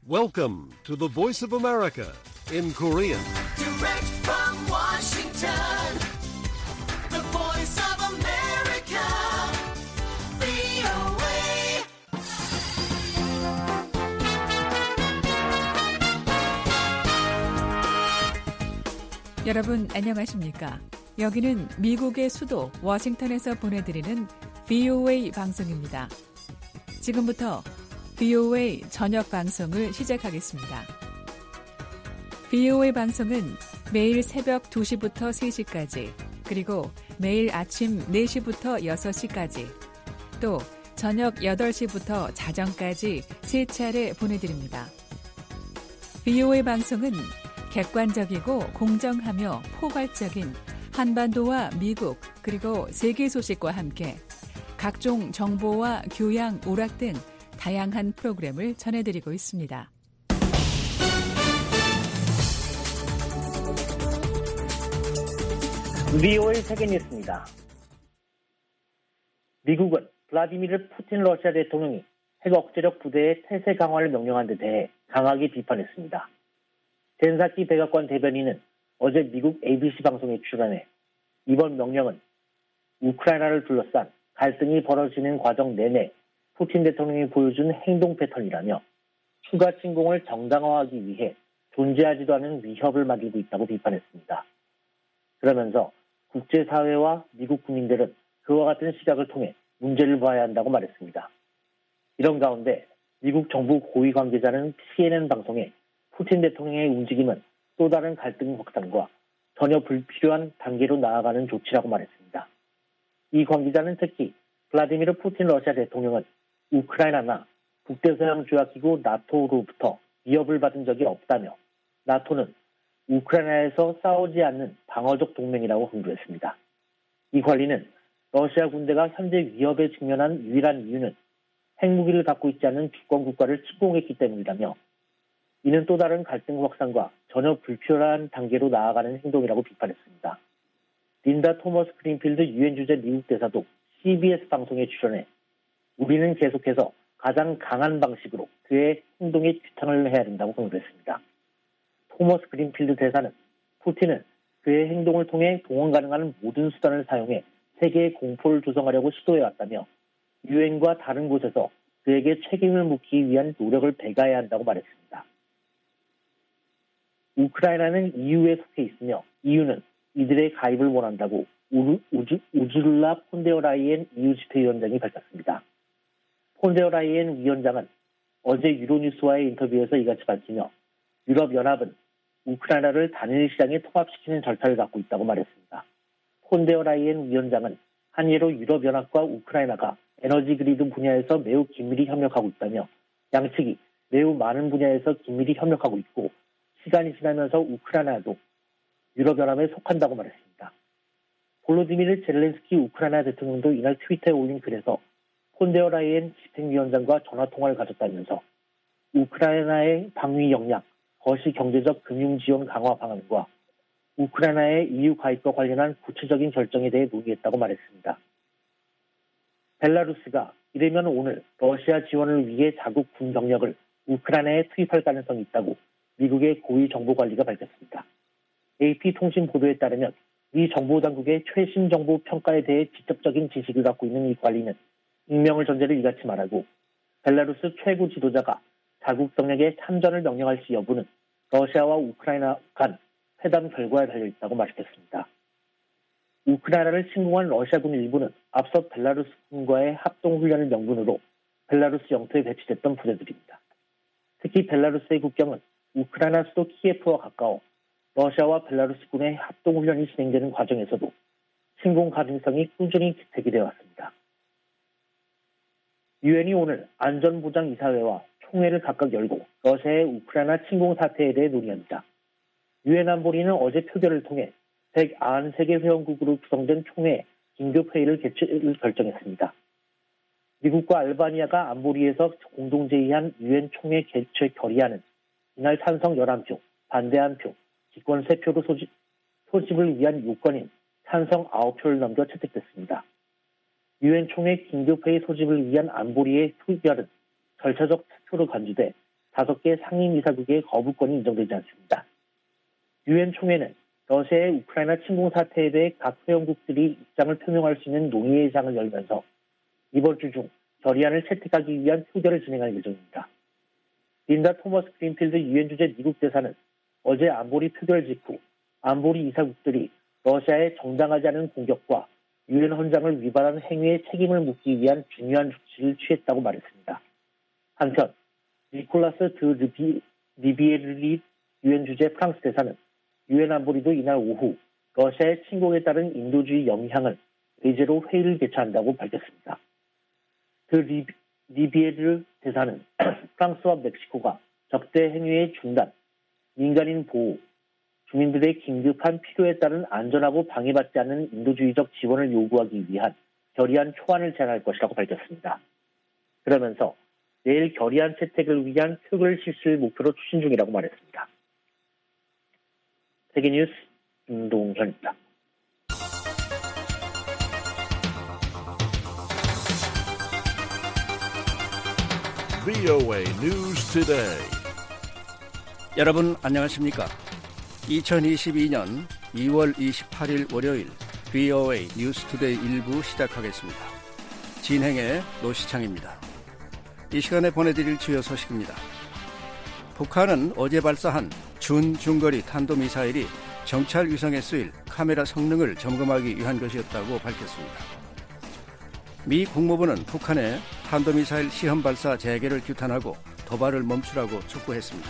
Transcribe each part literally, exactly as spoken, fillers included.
Welcome to the Voice of America in Korean. Direct from Washington, the Voice of America, 브이오에이. 여러분 안녕하십니까? 여기는 미국의 수도 워싱턴에서 보내드리는 브이오에이 방송입니다. 지금부터 브이오에이 저녁 방송을 시작하겠습니다. 브이오에이 방송은 매일 새벽 두 시부터 세 시까지, 그리고 매일 아침 네 시부터 여섯 시까지, 또 저녁 여덟 시부터 자정까지 세 차례 보내드립니다. 브이오에이 방송은 객관적이고 공정하며 포괄적인 한반도와 미국 그리고 세계 소식과 함께 각종 정보와 교양, 오락 등 다양한 프로그램을 전해드리고 있습니다. 브이오에이 세계뉴스입니다. 미국은 블라디미르 푸틴 러시아 대통령이 핵 억제력 부대의 태세 강화를 명령한 데 대해 강하게 비판했습니다. 젠사키 백악관 대변인은 어제 미국 에이비씨 방송에 출연해 이번 명령은 우크라이나를 둘러싼 갈등이 벌어지는 과정 내내 푸틴 대통령이 보여준 행동 패턴이라며 추가 침공을 정당화하기 위해 존재하지도 않은 위협을 만들고 있다고 비판했습니다. 그러면서 국제사회와 미국 국민들은 그와 같은 시각을 통해 문제를 봐야 한다고 말했습니다. 이런 가운데 미국 정부 고위 관계자는 씨엔엔 방송에 푸틴 대통령의 움직임은 또 다른 갈등 확산과 전혀 불필요한 단계로 나아가는 조치라고 말했습니다. 이 관계자는 특히 블라디미르 푸틴 러시아 대통령은 우크라이나나 북대서양 조약기구 나토로부터 위협을 받은 적이 없다며 나토는 우크라이나에서 싸우지 않는 방어적 동맹이라고 강조했습니다. 이 관리는 러시아 군대가 현재 위협에 직면한 유일한 이유는 핵무기를 갖고 있지 않은 주권 국가를 침공했기 때문이라며 이는 또 다른 갈등 확산과 전혀 불필요한 단계로 나아가는 행동이라고 비판했습니다. 린다 토머스 그린필드 유엔 주재 미국 대사도 씨비에스 방송에 출연해 우리는 계속해서 가장 강한 방식으로 그의 행동에 규탄을 해야 된다고 강조했습니다. 토머스 그린필드 대사는 푸틴은 그의 행동을 통해 동원 가능한 모든 수단을 사용해 세계의 공포를 조성하려고 시도해왔다며 유엔과 다른 곳에서 그에게 책임을 묻기 위한 노력을 배가해야 한다고 말했습니다. 우크라이나는 이유에 속해 있으며 이유는 이들의 가입을 원한다고 우르, 우주, 우주르라 폰데어라이엔 이유 집회위원장이 밝혔습니다. 폰데어라이엔 위원장은 어제 유로뉴스와의 인터뷰에서 이같이 밝히며 유럽연합은 우크라이나를 단일 시장에 통합시키는 절차를 갖고 있다고 말했습니다. 폰데어라이엔 위원장은 한 예로 유럽연합과 우크라이나가 에너지 그리드 분야에서 매우 긴밀히 협력하고 있다며 양측이 매우 많은 분야에서 긴밀히 협력하고 있고 시간이 지나면서 우크라이나도 유럽연합에 속한다고 말했습니다. 볼로디미르 젤렌스키 우크라이나 대통령도 이날 트위터에 올린 글에서 폰데어라이엔 집행위원장과 전화통화를 가졌다면서 우크라이나의 방위 역량, 거시 경제적 금융 지원 강화 방안과 우크라이나의 이유 가입과 관련한 구체적인 결정에 대해 논의했다고 말했습니다. 벨라루스가 이르면 오늘 러시아 지원을 위해 자국 군 병력을 우크라이나에 투입할 가능성이 있다고 미국의 고위 정보관리가 밝혔습니다. 에이피 통신 보도에 따르면 미 정보당국의 최신 정보 평가에 대해 직접적인 지식을 갖고 있는 이 관리는 익명을 전제로 이같이 말하고 벨라루스 최고 지도자가 자국 병력의 참전을 명령할 시 여부는 러시아와 우크라이나 간 회담 결과에 달려있다고 말했습니다. 우크라이나를 침공한 러시아군 일부는 앞서 벨라루스 군과의 합동훈련을 명분으로 벨라루스 영토에 배치됐던 부대들입니다. 특히 벨라루스의 국경은 우크라이나 수도 키예프와 가까워 러시아와 벨라루스 군의 합동훈련이 진행되는 과정에서도 침공 가능성이 꾸준히 제기되어 왔습니다. 유엔이 오늘 안전보장이사회와 총회를 각각 열고 러시아의 우크라이나 침공 사태에 대해 논의합니다. 유엔 안보리는 어제 표결을 통해 백구십삼 개 회원국으로 구성된 총회 긴급회의를 개최를 결정했습니다. 미국과 알바니아가 안보리에서 공동제의한 유엔 총회 개최 결의안은 이날 찬성 열한 표, 반대 한 표, 기권 세 표로 소집, 소집을 위한 요건인 찬성 아홉 표를 넘겨 채택됐습니다. 유엔 총회 긴급회의 소집을 위한 안보리의 표결은 절차적 투표로 간주돼 다섯 개 상임이사국의 거부권이 인정되지 않습니다. 유엔 총회는 러시아의 우크라이나 침공 사태에 대해 각 회원국들이 입장을 표명할 수 있는 논의의 장을 열면서 이번 주 중 결의안을 채택하기 위한 표결을 진행할 예정입니다. 린다 토머스 그린필드 유엔 주재 미국 대사는 어제 안보리 표결 직후 안보리 이사국들이 러시아의 정당하지 않은 공격과 유엔 헌장을 위반한 행위에 책임을 묻기 위한 중요한 조치를 취했다고 말했습니다. 한편 니콜라스 드 리비, 리비에르리 유엔 주재 프랑스 대사는 유엔 안보리도 이날 오후 러시아의 침공에 따른 인도주의 영향을 의제로 회의를 개최한다고 밝혔습니다. 그 리, 리비에르 대사는 프랑스와 멕시코가 적대 행위의 중단, 민간인 보호, 주민들의 긴급한 필요에 따른 안전하고 방해받지 않는 인도주의적 지원을 요구하기 위한 결의안 초안을 제안할 것이라고 밝혔습니다. 그러면서 내일 결의안 채택을 위한 표결 실시를 목표로 추진 중이라고 말했습니다. 세계뉴스 김동현입니다. 브이오에이 News Today. 여러분 안녕하십니까? 이천이십이 년 이월 이십팔일 월요일 브이오에이 뉴스 투데이 일부 시작하겠습니다. 진행의 노시창입니다. 이 시간에 보내드릴 주요 소식입니다. 북한은 어제 발사한 준중거리 탄도미사일이 정찰 위성에 쓰일 카메라 성능을 점검하기 위한 것이었다고 밝혔습니다. 미 국무부는 북한의 탄도미사일 시험 발사 재개를 규탄하고 도발을 멈추라고 촉구했습니다.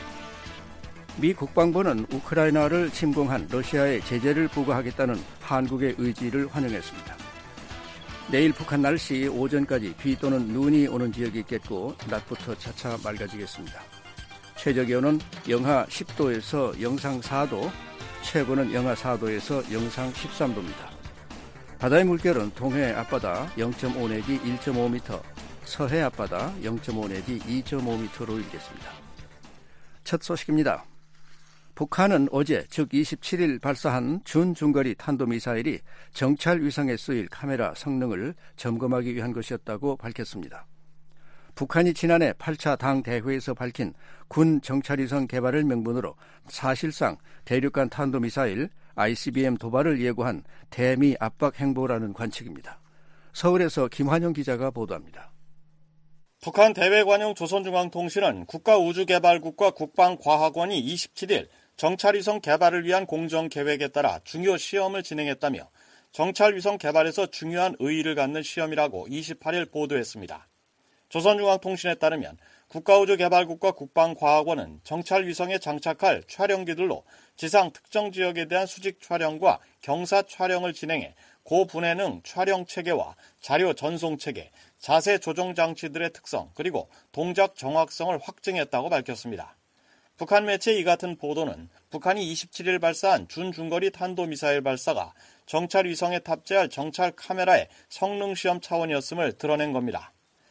미 국방부는 우크라이나를 침공한 러시아에 제재를 부과하겠다는 한국의 의지를 환영했습니다. 내일 북한 날씨 오전까지 비 또는 눈이 오는 지역이 있겠고 낮부터 차차 맑아지겠습니다. 최저기온은 영하 십 도에서 영상 사 도, 최고는 영하 사 도에서 영상 십삼 도입니다. 바다의 물결은 동해 앞바다 영 점 오 내지 일 점 오 미터, 서해 앞바다 영 점 오 내지 이 점 오 미터로 일겠습니다. 첫 소식입니다. 북한은 어제 즉 이십칠일 발사한 준중거리 탄도미사일이 정찰 위성에 쓰일 카메라 성능을 점검하기 위한 것이었다고 밝혔습니다. 북한이 지난해 팔 차 당대회에서 밝힌 군 정찰위성 개발을 명분으로 사실상 대륙간 탄도미사일 아이씨비엠 도발을 예고한 대미 압박 행보라는 관측입니다. 서울에서 김환영 기자가 보도합니다. 북한 대외관용 조선중앙통신은 국가우주개발국과 국방과학원이 이십칠일 정찰위성 개발을 위한 공정계획에 따라 중요 시험을 진행했다며 정찰위성 개발에서 중요한 의의를 갖는 시험이라고 이십팔일 보도했습니다. 조선중앙통신에 따르면 국가우주개발국과 국방과학원은 정찰위성에 장착할 촬영기들로 지상 특정 지역에 대한 수직 촬영과 경사 촬영을 진행해 고분해능 촬영 체계와 자료 전송 체계, 자세 조정 장치들의 특성 그리고 동작 정확성을 확증했다고 밝혔습니다. 북한 매체 이 같은 보도는 북한이 이십칠일 발사한 준중거리 탄도미사일 발사가 정찰 위성에 탑재할 정찰 카메라의 성능 시험 차원이었음을 드러낸 겁니다.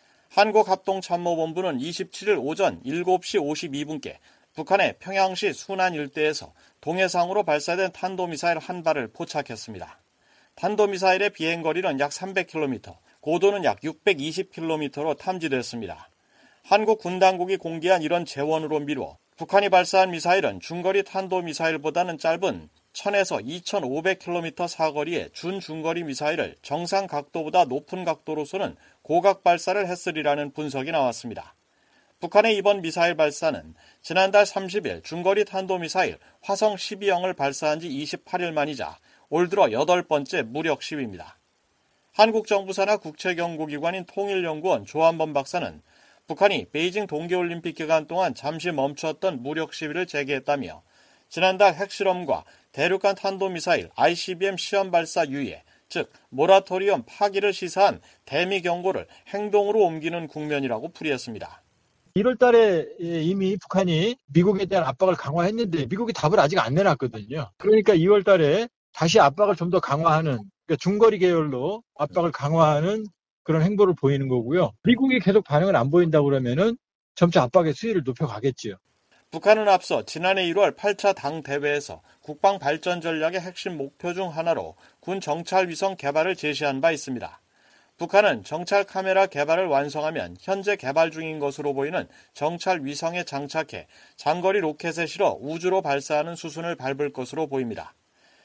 한국합동참모본부는 이십칠일 오전 일곱 시 오십이 분께 북한의 평양시 순안 일대에서 동해상으로 발사된 탄도미사일 한 발을 포착했습니다. 탄도미사일의 비행거리는 약 삼백 킬로미터, 고도는 약 육백이십 킬로미터로 탐지됐습니다. 한국 군 당국이 공개한 이런 재원으로 미루어 북한이 발사한 미사일은 중거리 탄도미사일보다는 짧은 천에서 이천오백 킬로미터 사거리의 준중거리 미사일을 정상 각도보다 높은 각도로 쏘는 고각 발사를 했으리라는 분석이 나왔습니다. 북한의 이번 미사일 발사는 지난달 삼십일 중거리 탄도미사일 화성 십이형을 발사한 지 이십팔일 만이자 올 들어 여덟 번째 무력 시위입니다. 한국 정부 산하 국책연구기관인 통일연구원 조한범 박사는 북한이 베이징 동계올림픽 기간 동안 잠시 멈췄던 무력 시위를 재개했다며 지난달 핵실험과 대륙간 탄도미사일 아이씨비엠 시험 발사 유예, 즉 모라토리엄 파기를 시사한 대미 경고를 행동으로 옮기는 국면이라고 풀이했습니다. 일월 달에 이미 북한이 미국에 대한 압박을 강화했는데 미국이 답을 아직 안 내놨거든요. 그러니까 이월 달에 다시 압박을 좀 더 강화하는, 그러니까 중거리 계열로 압박을 강화하는 그런 행보를 보이는 거고요. 미국이 계속 반응을 안 보인다고 그러면은 점차 압박의 수위를 높여가겠지요. 북한은 앞서 지난해 일월 팔 차 당대회에서 국방 발전 전략의 핵심 목표 중 하나로 군 정찰 위성 개발을 제시한 바 있습니다. 북한은 정찰 카메라 개발을 완성하면 현재 개발 중인 것으로 보이는 정찰 위성에 장착해 장거리 로켓에 실어 우주로 발사하는 수순을 밟을 것으로 보입니다.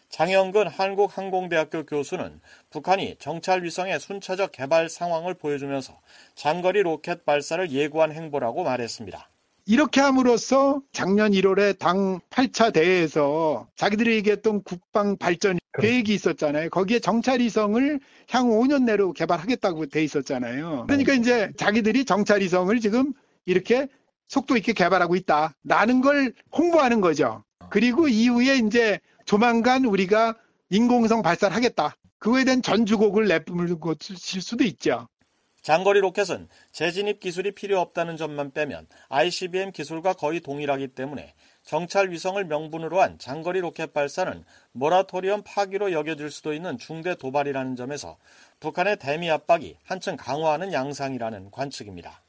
장영근 한국항공대학교 교수는 북한이 정찰 위성의 순차적 개발 상황을 보여주면서 장거리 로켓 발사를 예고한 행보라고 말했습니다. 이렇게 함으로써 작년 일월에 당 팔 차 대회에서 자기들이 얘기했던 국방 발전 계획이 있었잖아요. 거기에 정찰위성을 향후 오 년 내로 개발하겠다고 돼 있었잖아요. 그러니까 이제 자기들이 정찰위성을 지금 이렇게 속도 있게 개발하고 있다라는 걸 홍보하는 거죠. 그리고 이후에 이제 조만간 우리가 인공위성 발사를 하겠다. 그거에 대한 전주곡을 내뿜을 것일 수도 있죠. 장거리 로켓은 재진입 기술이 필요 없다는 점만 빼면 아이씨비엠 기술과 거의 동일하기 때문에 정찰 위성을 명분으로 한 장거리 로켓 발사는 모라토리엄 파기로 여겨질 수도 있는 중대 도발이라는 점에서 북한의 대미 압박이 한층 강화하는 양상이라는 관측입니다.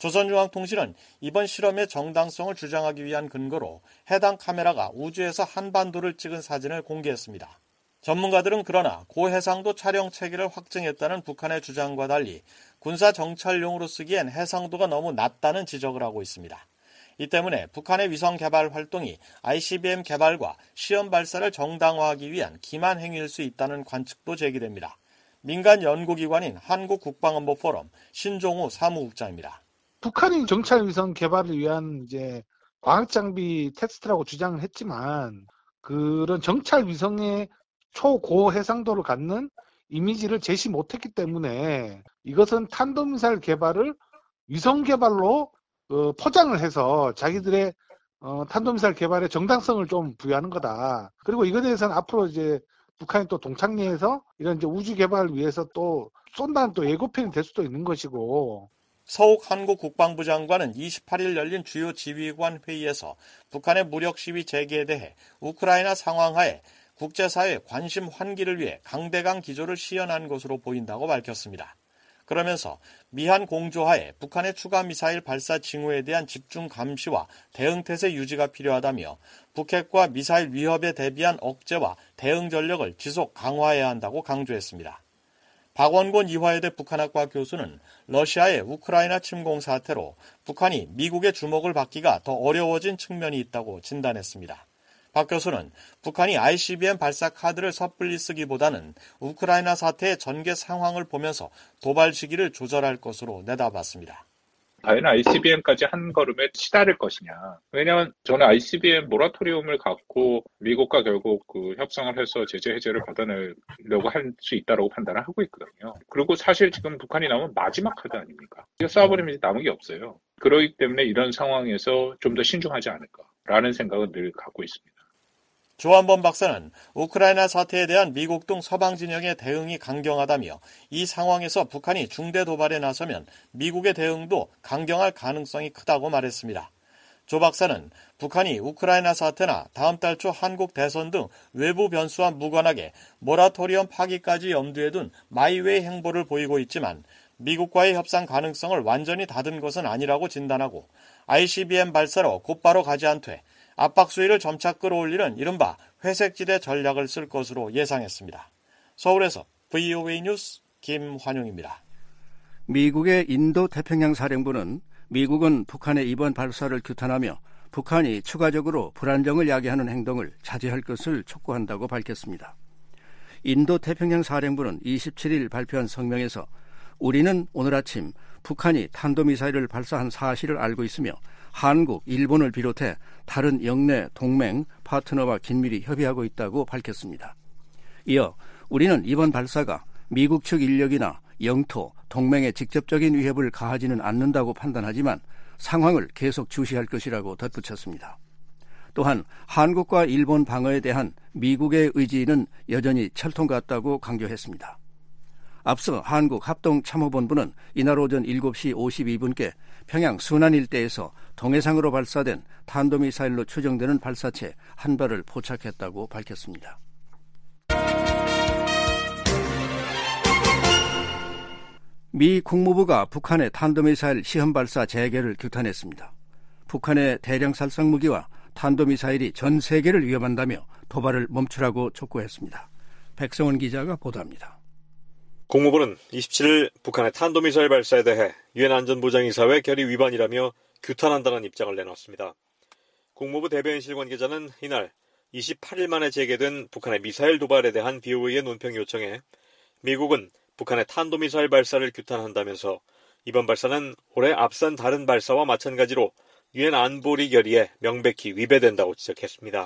조선중앙통신은 이번 실험의 정당성을 주장하기 위한 근거로 해당 카메라가 우주에서 한반도를 찍은 사진을 공개했습니다. 전문가들은 그러나 고해상도 촬영 체계를 확증했다는 북한의 주장과 달리 군사 정찰용으로 쓰기엔 해상도가 너무 낮다는 지적을 하고 있습니다. 이 때문에 북한의 위성 개발 활동이 아이씨비엠 개발과 시험 발사를 정당화하기 위한 기만 행위일 수 있다는 관측도 제기됩니다. 민간 연구기관인 한국국방안보포럼 신종우 사무국장입니다. 북한이 정찰 위성 개발을 위한 이제 과학 장비 테스트라고 주장을 했지만 그런 정찰 위성의 초고 해상도를 갖는 이미지를 제시 못했기 때문에 이것은 탄도미사일 개발을 위성 개발로 어, 포장을 해서 자기들의 어, 탄도미사일 개발의 정당성을 좀 부여하는 거다. 그리고 이거에 대해서는 앞으로 이제 북한이 또 동창리에서 이런 이제 우주 개발을 위해서 또 쏜다는 또 예고편이 될 수도 있는 것이고. 서욱 한국국방부 장관은 이십팔 일 열린 주요 지휘관 회의에서 북한의 무력 시위 재개에 대해 우크라이나 상황하에 국제사회 관심 환기를 위해 강대강 기조를 시연한 것으로 보인다고 밝혔습니다. 그러면서 미한 공조하에 북한의 추가 미사일 발사 징후에 대한 집중 감시와 대응태세 유지가 필요하다며 북핵과 미사일 위협에 대비한 억제와 대응 전력을 지속 강화해야 한다고 강조했습니다. 박원곤 이화여대 북한학과 교수는 러시아의 우크라이나 침공 사태로 북한이 미국의 주목을 받기가 더 어려워진 측면이 있다고 진단했습니다. 박 교수는 북한이 아이씨비엠 발사 카드를 섣불리 쓰기보다는 우크라이나 사태의 전개 상황을 보면서 도발 시기를 조절할 것으로 내다봤습니다. 과연 아이씨비엠까지 한 걸음에 치달을 것이냐. 왜냐하면 저는 아이씨비엠 모라토리움을 갖고 미국과 결국 그 협상을 해서 제재 해제를 받아내려고 할 수 있다고 판단을 하고 있거든요. 그리고 사실 지금 북한이 나오면 마지막 카드 아닙니까? 이거 쏴버리면 남은 게 없어요. 그렇기 때문에 이런 상황에서 좀 더 신중하지 않을까라는 생각은 늘 갖고 있습니다. 조한범 박사는 우크라이나 사태에 대한 미국 등 서방 진영의 대응이 강경하다며 이 상황에서 북한이 중대 도발에 나서면 미국의 대응도 강경할 가능성이 크다고 말했습니다. 조 박사는 북한이 우크라이나 사태나 다음 달 초 한국 대선 등 외부 변수와 무관하게 모라토리엄 파기까지 염두에 둔 마이웨이 행보를 보이고 있지만 미국과의 협상 가능성을 완전히 닫은 것은 아니라고 진단하고 아이씨비엠 발사로 곧바로 가지 않되 압박 수위를 점차 끌어올리는 이른바 회색지대 전략을 쓸 것으로 예상했습니다. 서울에서 브이오에이 뉴스 김환용입니다. 미국의 인도태평양 사령부는 미국은 북한의 이번 발사를 규탄하며 북한이 추가적으로 불안정을 야기하는 행동을 자제할 것을 촉구한다고 밝혔습니다. 인도태평양 사령부는 이십칠 일 발표한 성명에서 우리는 오늘 아침 북한이 탄도미사일을 발사한 사실을 알고 있으며 한국, 일본을 비롯해 다른 영내 동맹, 파트너와 긴밀히 협의하고 있다고 밝혔습니다. 이어 우리는 이번 발사가 미국 측 인력이나 영토, 동맹에 직접적인 위협을 가하지는 않는다고 판단하지만 상황을 계속 주시할 것이라고 덧붙였습니다. 또한 한국과 일본 방어에 대한 미국의 의지는 여전히 철통 같다고 강조했습니다. 앞서 한국합동참모본부는 이날 오전 일곱 시 오십이 분께 평양 순안 일대에서 동해상으로 발사된 탄도미사일로 추정되는 발사체 한 발을 포착했다고 밝혔습니다. 미 국무부가 북한의 탄도미사일 시험 발사 재개를 규탄했습니다. 북한의 대량 살상 무기와 탄도미사일이 전 세계를 위협한다며 도발을 멈추라고 촉구했습니다. 백성원 기자가 보도합니다. 국무부는 이십칠일 북한의 탄도미사일 발사에 대해 유엔 안전보장이사회 결의 위반이라며 규탄한다는 입장을 내놨습니다. 국무부 대변인실 관계자는 이날 이십팔일 만에 재개된 북한의 미사일 도발에 대한 비오에이의 논평 요청에 미국은 북한의 탄도미사일 발사를 규탄한다면서 이번 발사는 올해 앞선 다른 발사와 마찬가지로 유엔 안보리 결의에 명백히 위배된다고 지적했습니다.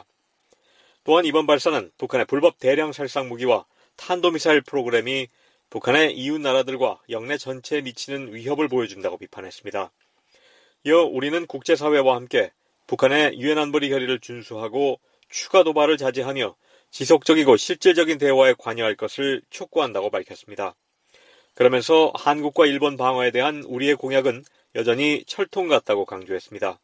또한 이번 발사는 북한의 불법 대량 살상 무기와 탄도미사일 프로그램이 북한의 이웃 나라들과 영내 전체에 미치는 위협을 보여준다고 비판했습니다. 이어 우리는 국제사회와 함께 북한의 유엔 안보리 결의를 준수하고 추가 도발을 자제하며 지속적이고 실질적인 대화에 관여할 것을 촉구한다고 밝혔습니다. 그러면서 한국과 일본 방어에 대한 우리의 공약은 여전히 철통 같다고 강조했습니다.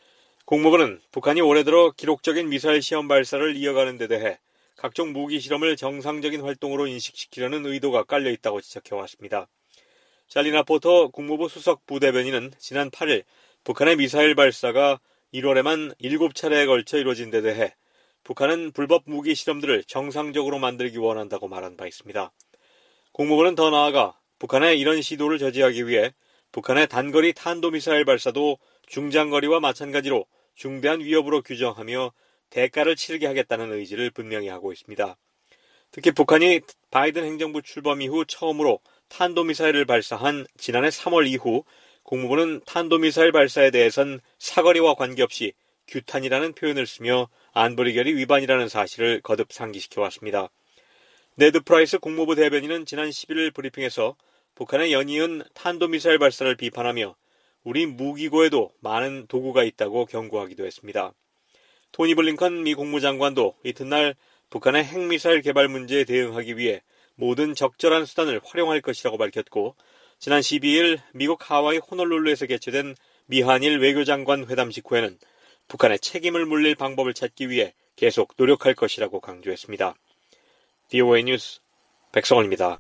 국무부는 북한이 올해 들어 기록적인 미사일 시험 발사를 이어가는 데 대해 각종 무기 실험을 정상적인 활동으로 인식시키려는 의도가 깔려있다고 지적해왔습니다. 잘리나 포터 국무부 수석 부대변인은 지난 팔일 북한의 미사일 발사가 일월에만 일곱 차례에 걸쳐 이루어진 데 대해 북한은 불법 무기 실험들을 정상적으로 만들기 원한다고 말한 바 있습니다. 국무부는 더 나아가 북한의 이런 시도를 저지하기 위해 북한의 단거리 탄도미사일 발사도 중장거리와 마찬가지로 중대한 위협으로 규정하며 대가를 치르게 하겠다는 의지를 분명히 하고 있습니다. 특히 북한이 바이든 행정부 출범 이후 처음으로 탄도미사일을 발사한 지난해 삼월 이후 국무부는 탄도미사일 발사에 대해선 사거리와 관계없이 규탄이라는 표현을 쓰며 안보리 결의 위반이라는 사실을 거듭 상기시켜왔습니다. 네드 프라이스 국무부 대변인은 지난 십일일 브리핑에서 북한의 연이은 탄도미사일 발사를 비판하며 우리 무기고에도 많은 도구가 있다고 경고하기도 했습니다. 토니 블링컨 미 국무장관도 이튿날 북한의 핵미사일 개발 문제에 대응하기 위해 모든 적절한 수단을 활용할 것이라고 밝혔고 지난 십이일 미국 하와이 호놀룰루에서 개최된 미한일 외교장관 회담 직후에는 북한의 책임을 물릴 방법을 찾기 위해 계속 노력할 것이라고 강조했습니다. 비오에이 뉴스 백성원입니다.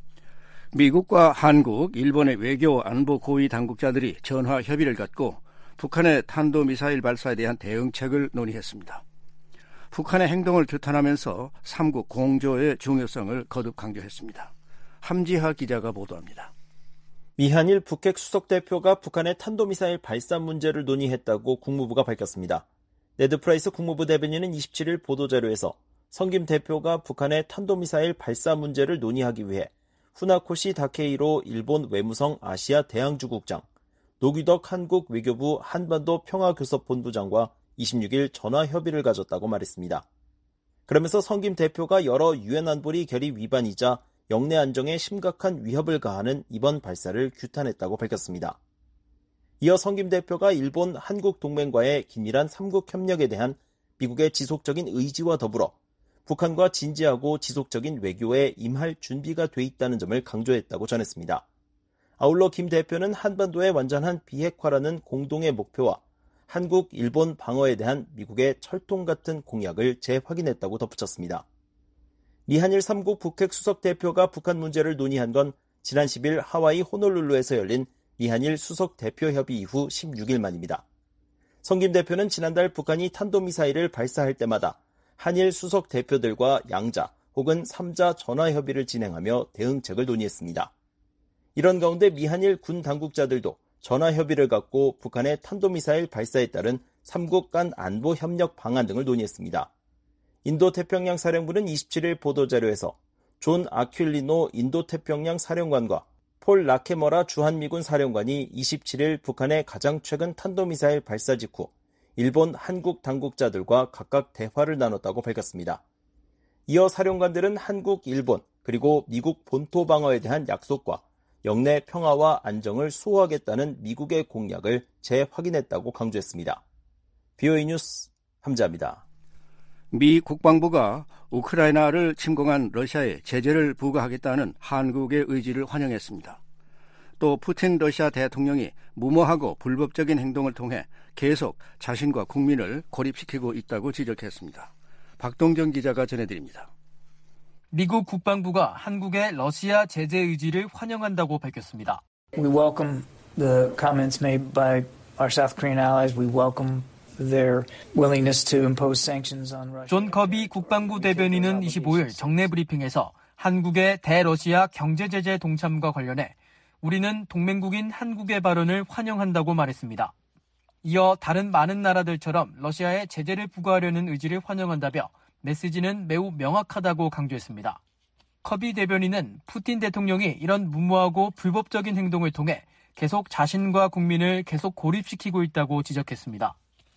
미국과 한국, 일본의 외교 안보 고위 당국자들이 전화 협의를 갖고 북한의 탄도미사일 발사에 대한 대응책을 논의했습니다. 북한의 행동을 규탄하면서 삼국 공조의 중요성을 거듭 강조했습니다. 함지하 기자가 보도합니다. 미한일 북핵 수석대표가 북한의 탄도미사일 발사 문제를 논의했다고 국무부가 밝혔습니다. 네드 프라이스 국무부 대변인은 이십칠일 보도자료에서 성김 대표가 북한의 탄도미사일 발사 문제를 논의하기 위해 후나코시 다케이로 일본 외무성 아시아 대항주국장, 노규덕 한국 외교부 한반도 평화교섭본부장과 이십육일 전화 협의를 가졌다고 말했습니다. 그러면서 성김 대표가 여러 유엔 안보리 결의 위반이자 영내 안정에 심각한 위협을 가하는 이번 발사를 규탄했다고 밝혔습니다. 이어 성김 대표가 일본, 한국 동맹과의 긴밀한 삼국 협력에 대한 미국의 지속적인 의지와 더불어 북한과 진지하고 지속적인 외교에 임할 준비가 돼 있다는 점을 강조했다고 전했습니다. 아울러 김 대표는 한반도의 완전한 비핵화라는 공동의 목표와 한국, 일본 방어에 대한 미국의 철통 같은 공약을 재확인했다고 덧붙였습니다. 미한일 삼국 북핵 수석 대표가 북한 문제를 논의한 건 지난 십일 하와이 호놀룰루에서 열린 미한일 수석 대표 협의 이후 십육일 만입니다. 성김 대표는 지난달 북한이 탄도미사일을 발사할 때마다 한일 수석 대표들과 양자 혹은 삼자 전화 협의를 진행하며 대응책을 논의했습니다. 이런 가운데 미한일 군 당국자들도 전화 협의를 갖고 북한의 탄도미사일 발사에 따른 삼국 간 안보 협력 방안 등을 논의했습니다. 인도태평양 사령부는 이십칠일 보도자료에서 존 아퀼리노 인도태평양 사령관과 폴 라케머라 주한미군 사령관이 이십칠일 북한의 가장 최근 탄도미사일 발사 직후 일본, 한국 당국자들과 각각 대화를 나눴다고 밝혔습니다. 이어 사령관들은 한국, 일본, 그리고 미국 본토 방어에 대한 약속과 영내 평화와 안정을 수호하겠다는 미국의 공약을 재확인했다고 강조했습니다. 비오에이 뉴스 함자입니다. 미 국방부가 우크라이나를 침공한 러시아에 제재를 부과하겠다는 한국의 의지를 환영했습니다. 또 푸틴 러시아 대통령이 무모하고 불법적인 행동을 통해 계속 자신과 국민을 고립시키고 있다고 지적했습니다. 박동정 기자가 전해드립니다. 미국 국방부가 한국의 러시아 제재 의지를 환영한다고 밝혔습니다. We welcome the comments made by our South Korean allies. We welcome their willingness to impose sanctions on Russia. 존 커비 국방부 대변인은 이십오일 정례 브리핑에서 한국의 대러시아 경제제재 동참과 관련해 우리는 동맹국인 한국의 발언을 환영한다고 말했습니다. 이어 다른 많은 나라들처럼 러시아에 제재를 부과하려는 의지를 환영한다며 메시지는 매우 명확하다고 강조했습니다. 커비 대변인은 푸틴 대통령이 이런 무모하고 불법적인 행동을 통해 계속 자신과 국민을 계속 고립시키고 있다고 지적했습니다.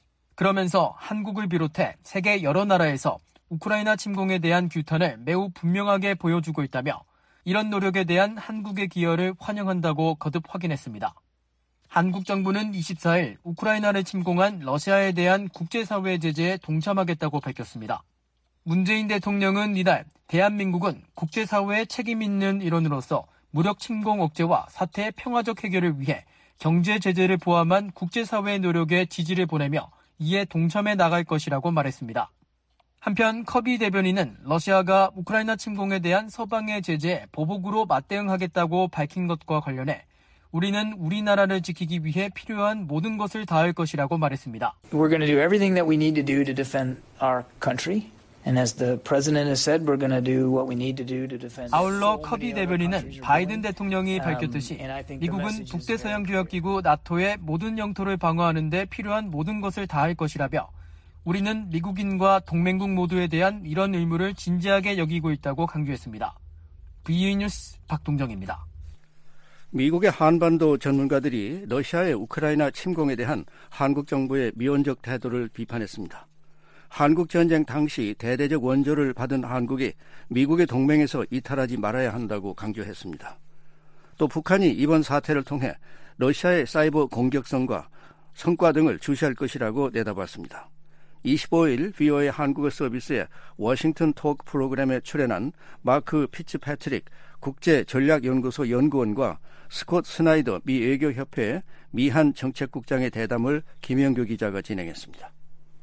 그러면서 한국을 비롯해 세계 여러 나라에서 우크라이나 침공에 대한 규탄을 매우 분명하게 보여주고 있다며 이런 노력에 대한 한국의 기여를 환영한다고 거듭 확인했습니다. 한국 정부는 이십사일 우크라이나를 침공한 러시아에 대한 국제사회 제재에 동참하겠다고 밝혔습니다. 문재인 대통령은 이날 대한민국은 국제사회에 책임 있는 일원으로서 무력 침공 억제와 사태의 평화적 해결을 위해 경제 제재를 포함한 국제사회의 노력에 지지를 보내며 이에 동참해 나갈 것이라고 말했습니다. 한편 커비 대변인은 러시아가 우크라이나 침공에 대한 서방의 제재에 보복으로 맞대응하겠다고 밝힌 것과 관련해 우리는 우리나라를 지키기 위해 필요한 모든 것을 다할 것이라고 말했습니다. We're going to do everything that we need to do to defend our country. And as the president has said, we're going to do what we need to do to defend. 아울러 커비 대변인은 바이든 대통령이 밝혔듯이 미국은 북대서양 조약기구 나토의 모든 영토를 방어하는 데 필요한 모든 것을 다할 것이라며 우리는 미국인과 동맹국 모두에 대한 이런 의무를 진지하게 여기고 있다고 강조했습니다. 브이오에이 뉴스 박동정입니다. 미국의 한반도 전문가들이 러시아의 우크라이나 침공에 대한 한국 정부의 미온적 태도를 비판했습니다. 한국전쟁 당시 대대적 원조를 받은 한국이 미국의 동맹에서 이탈하지 말아야 한다고 강조했습니다. 또 북한이 이번 사태를 통해 러시아의 사이버 공격성과 성과 등을 주시할 것이라고 내다봤습니다. 이십오일 브이오에이 한국어 서비스의 워싱턴 토크 프로그램에 출연한 마크 피츠패트릭 국제전략연구소 연구원과 스콧 스나이더 미 외교협회 미한 정책국장의 대담을 김영규 기자가 진행했습니다.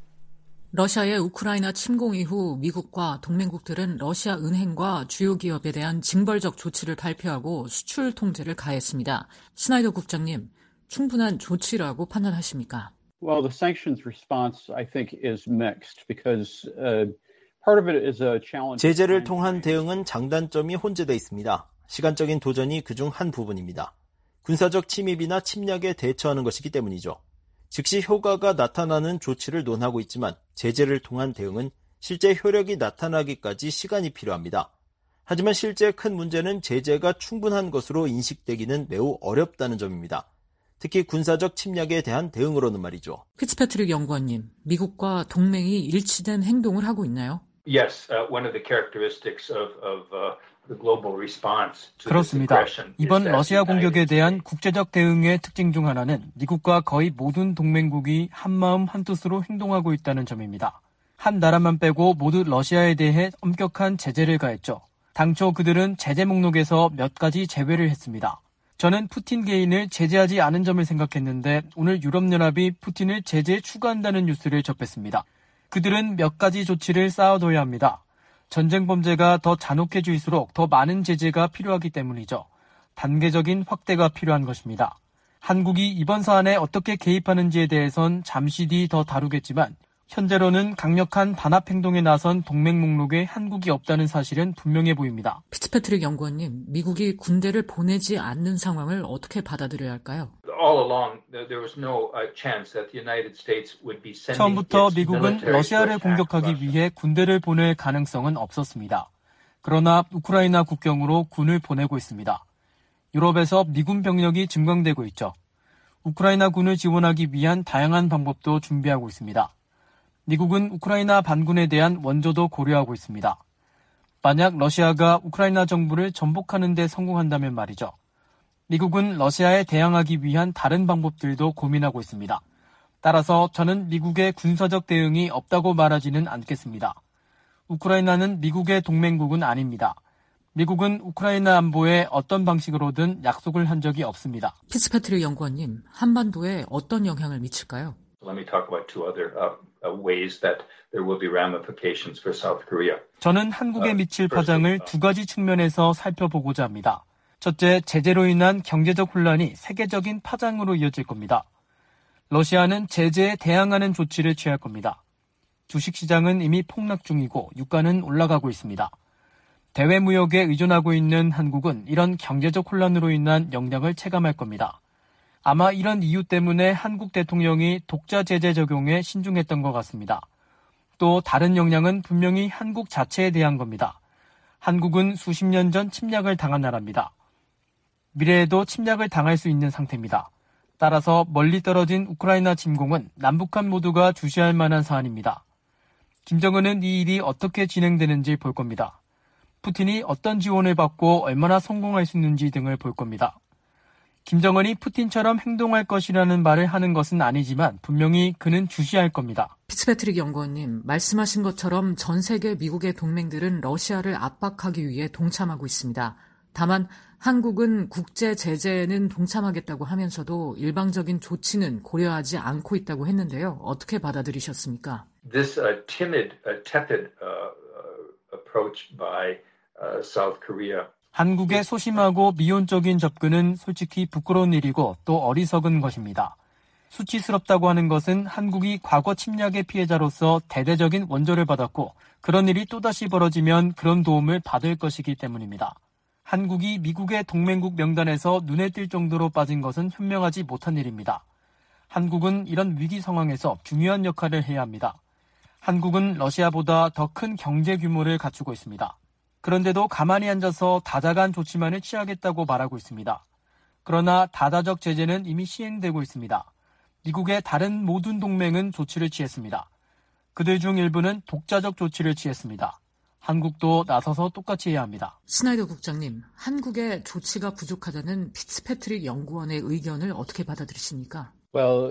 러시아의 우크라이나 침공 이후 미국과 동맹국들은 러시아 은행과 주요 기업에 대한 징벌적 조치를 발표하고 수출 통제를 가했습니다. 스나이더 국장님, 충분한 조치라고 판단하십니까? Well, the sanctions response, I think, is mixed because uh, part of it is a challenge. 제재를 통한 대응은 장단점이 혼재돼 있습니다. 시간적인 도전이 그중 한 부분입니다. 군사적 침입이나 침략에 대처하는 것이기 때문이죠. 즉시 효과가 나타나는 조치를 논하고 있지만 제재를 통한 대응은 실제 효력이 나타나기까지 시간이 필요합니다. 하지만 실제 큰 문제는 제재가 충분한 것으로 인식되기는 매우 어렵다는 점입니다. 특히 군사적 침략에 대한 대응으로는 말이죠. 피츠패트릭 연구원님, 미국과 동맹이 일치된 행동을 하고 있나요? Yes, uh, one of the characteristics of, of uh, the global response to 그렇습니다. this aggression 이번 is that 러시아 the United 공격에 대한 국제적 대응의 특징 중 하나는 미국과 거의 모든 동맹국이 한마음 한뜻으로 행동하고 있다는 점입니다. 한 나라만 빼고 모두 러시아에 대해 엄격한 제재를 가했죠. 당초 그들은 제재 목록에서 몇 가지 제외를 했습니다. 저는 푸틴 개인을 제재하지 않은 점을 생각했는데 오늘 유럽연합이 푸틴을 제재에 추가한다는 뉴스를 접했습니다. 그들은 몇 가지 조치를 쌓아둬야 합니다. 전쟁 범죄가 더 잔혹해질수록 더 많은 제재가 필요하기 때문이죠. 단계적인 확대가 필요한 것입니다. 한국이 이번 사안에 어떻게 개입하는지에 대해선 잠시 뒤 더 다루겠지만 현재로는 강력한 단합 행동에 나선 동맹 목록에 한국이 없다는 사실은 분명해 보입니다. 피츠패트릭 연구원님, 미국이 군대를 보내지 않는 상황을 어떻게 받아들여야 할까요? all along there was no chance that the United States would be sending 처음부터 its 미국은 military 러시아를 to attack 공격하기 Russia. 위해 군대를 보낼 가능성은 없었습니다. 그러나 우크라이나 국경으로 군을 보내고 있습니다. 유럽에서 미군 병력이 증강되고 있죠. 우크라이나 군을 지원하기 위한 다양한 방법도 준비하고 있습니다. 미국은 우크라이나 반군에 대한 원조도 고려하고 있습니다. 만약 러시아가 우크라이나 정부를 전복하는 데 성공한다면 말이죠. 미국은 러시아에 대항하기 위한 다른 방법들도 고민하고 있습니다. 따라서 저는 미국의 군사적 대응이 없다고 말하지는 않겠습니다. 우크라이나는 미국의 동맹국은 아닙니다. 미국은 우크라이나 안보에 어떤 방식으로든 약속을 한 적이 없습니다. 피츠패트릭 연구원님, 한반도에 어떤 영향을 미칠까요? Let me talk about two other uh, uh, ways that there will be ramifications for South Korea. 저는 한국에 미칠 파장을 두 가지 측면에서 살펴보고자 합니다. 첫째, 제재로 인한 경제적 혼란이 세계적인 파장으로 이어질 겁니다. 러시아는 제재에 대항하는 조치를 취할 겁니다. 주식시장은 이미 폭락 중이고 유가는 올라가고 있습니다. 대외 무역에 의존하고 있는 한국은 이런 경제적 혼란으로 인한 영향을 체감할 겁니다. 아마 이런 이유 때문에 한국 대통령이 독자 제재 적용에 신중했던 것 같습니다. 또 다른 영향은 분명히 한국 자체에 대한 겁니다. 한국은 수십 년 전 침략을 당한 나라입니다. 미래에도 침략을 당할 수 있는 상태입니다. 따라서 멀리 떨어진 우크라이나 침공은 남북한 모두가 주시할 만한 사안입니다. 김정은은 이 일이 어떻게 진행되는지 볼 겁니다. 푸틴이 어떤 지원을 받고 얼마나 성공할 수 있는지 등을 볼 겁니다. 김정은이 푸틴처럼 행동할 것이라는 말을 하는 것은 아니지만 분명히 그는 주시할 겁니다. 피츠패트릭 연구원님, 말씀하신 것처럼 전 세계 미국의 동맹들은 러시아를 압박하기 위해 동참하고 있습니다. 다만 한국은 국제 제재에는 동참하겠다고 하면서도 일방적인 조치는 고려하지 않고 있다고 했는데요. 어떻게 받아들이셨습니까? This uh, timid, uh, tepid uh, uh, approach by uh, South Korea. 한국의 소심하고 미온적인 접근은 솔직히 부끄러운 일이고 또 어리석은 것입니다. 수치스럽다고 하는 것은 한국이 과거 침략의 피해자로서 대대적인 원조를 받았고 그런 일이 또다시 벌어지면 그런 도움을 받을 것이기 때문입니다. 한국이 미국의 동맹국 명단에서 눈에 띌 정도로 빠진 것은 현명하지 못한 일입니다. 한국은 이런 위기 상황에서 중요한 역할을 해야 합니다. 한국은 러시아보다 더 큰 경제 규모를 갖추고 있습니다. 그런데도 가만히 앉아서 다자간 조치만을 취하겠다고 말하고 있습니다. 그러나 다자적 제재는 이미 시행되고 있습니다. 미국의 다른 모든 동맹은 조치를 취했습니다. 그들 중 일부는 독자적 조치를 취했습니다. 한국도 나서서 똑같이 해야 합니다. 스나이더 국장님, 한국의 조치가 부족하다는 피츠패트릭 연구원의 의견을 어떻게 받아들이십니까? Well,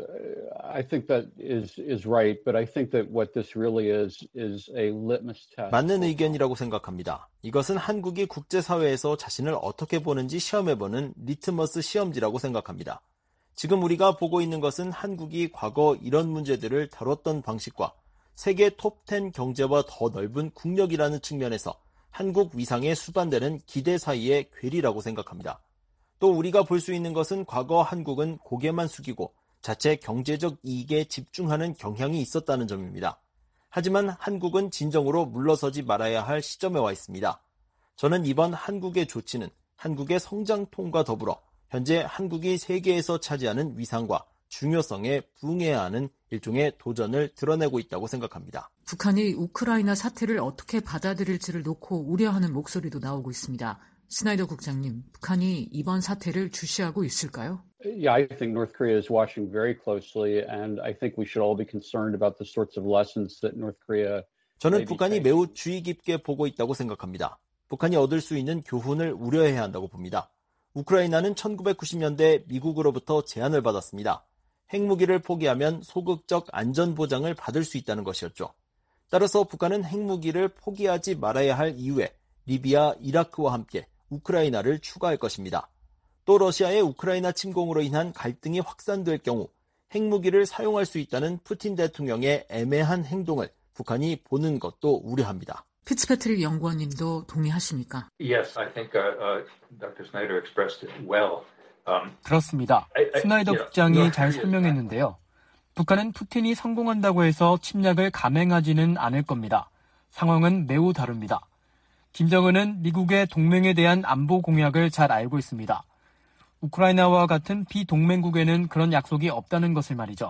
I think that is is right, but I think that what this really is is a litmus test. 맞는 의견이라고 생각합니다. 이것은 한국이 국제사회에서 자신을 어떻게 보는지 시험해보는 리트머스 시험지라고 생각합니다. 지금 우리가 보고 있는 것은 한국이 과거 이런 문제들을 다뤘던 방식과 세계 톱 텐 경제와 더 넓은 국력이라는 측면에서 한국 위상에 수반되는 기대 사이의 괴리라고 생각합니다. 또 우리가 볼 수 있는 것은 과거 한국은 고개만 숙이고 자체 경제적 이익에 집중하는 경향이 있었다는 점입니다. 하지만 한국은 진정으로 물러서지 말아야 할 시점에 와 있습니다. 저는 이번 한국의 조치는 한국의 성장통과 더불어 현재 한국이 세계에서 차지하는 위상과 중요성에 부응해야 하는 일종의 도전을 드러내고 있다고 생각합니다. 북한이 우크라이나 사태를 어떻게 받아들일지를 놓고 우려하는 목소리도 나오고 있습니다. 스나이더 국장님, 북한이 이번 사태를 주시하고 있을까요? Yeah, I think North Korea is watching very closely, and I think we should all be concerned about the sorts of lessons that North Korea. 저는 북한이 매우 주의 깊게 보고 있다고 생각합니다. 북한이 얻을 수 있는 교훈을 우려해야 한다고 봅니다. 우크라이나는 천구백구십 년대 미국으로부터 제안을 받았습니다. 핵무기를 포기하면 소극적 안전보장을 받을 수 있다는 것이었죠. 따라서 북한은 핵무기를 포기하지 말아야 할 이유에 리비아, 이라크와 함께 우크라이나를 추가할 것입니다. 또 러시아의 우크라이나 침공으로 인한 갈등이 확산될 경우 핵무기를 사용할 수 있다는 푸틴 대통령의 애매한 행동을 북한이 보는 것도 우려합니다. 피츠패트릭 연구원님도 동의하십니까? Yes, I think uh, uh, Doctor Snyder expressed it well. Um, 그렇습니다. I, I, 스나이더 yeah, 국장이 North 잘 Korea is 설명했는데요. 북한은 푸틴이 성공한다고 해서 침략을 감행하지는 않을 겁니다. 상황은 매우 다릅니다. 김정은은 미국의 동맹에 대한 안보 공약을 잘 알고 있습니다. 우크라이나와 같은 비동맹국에는 그런 약속이 없다는 것을 말이죠.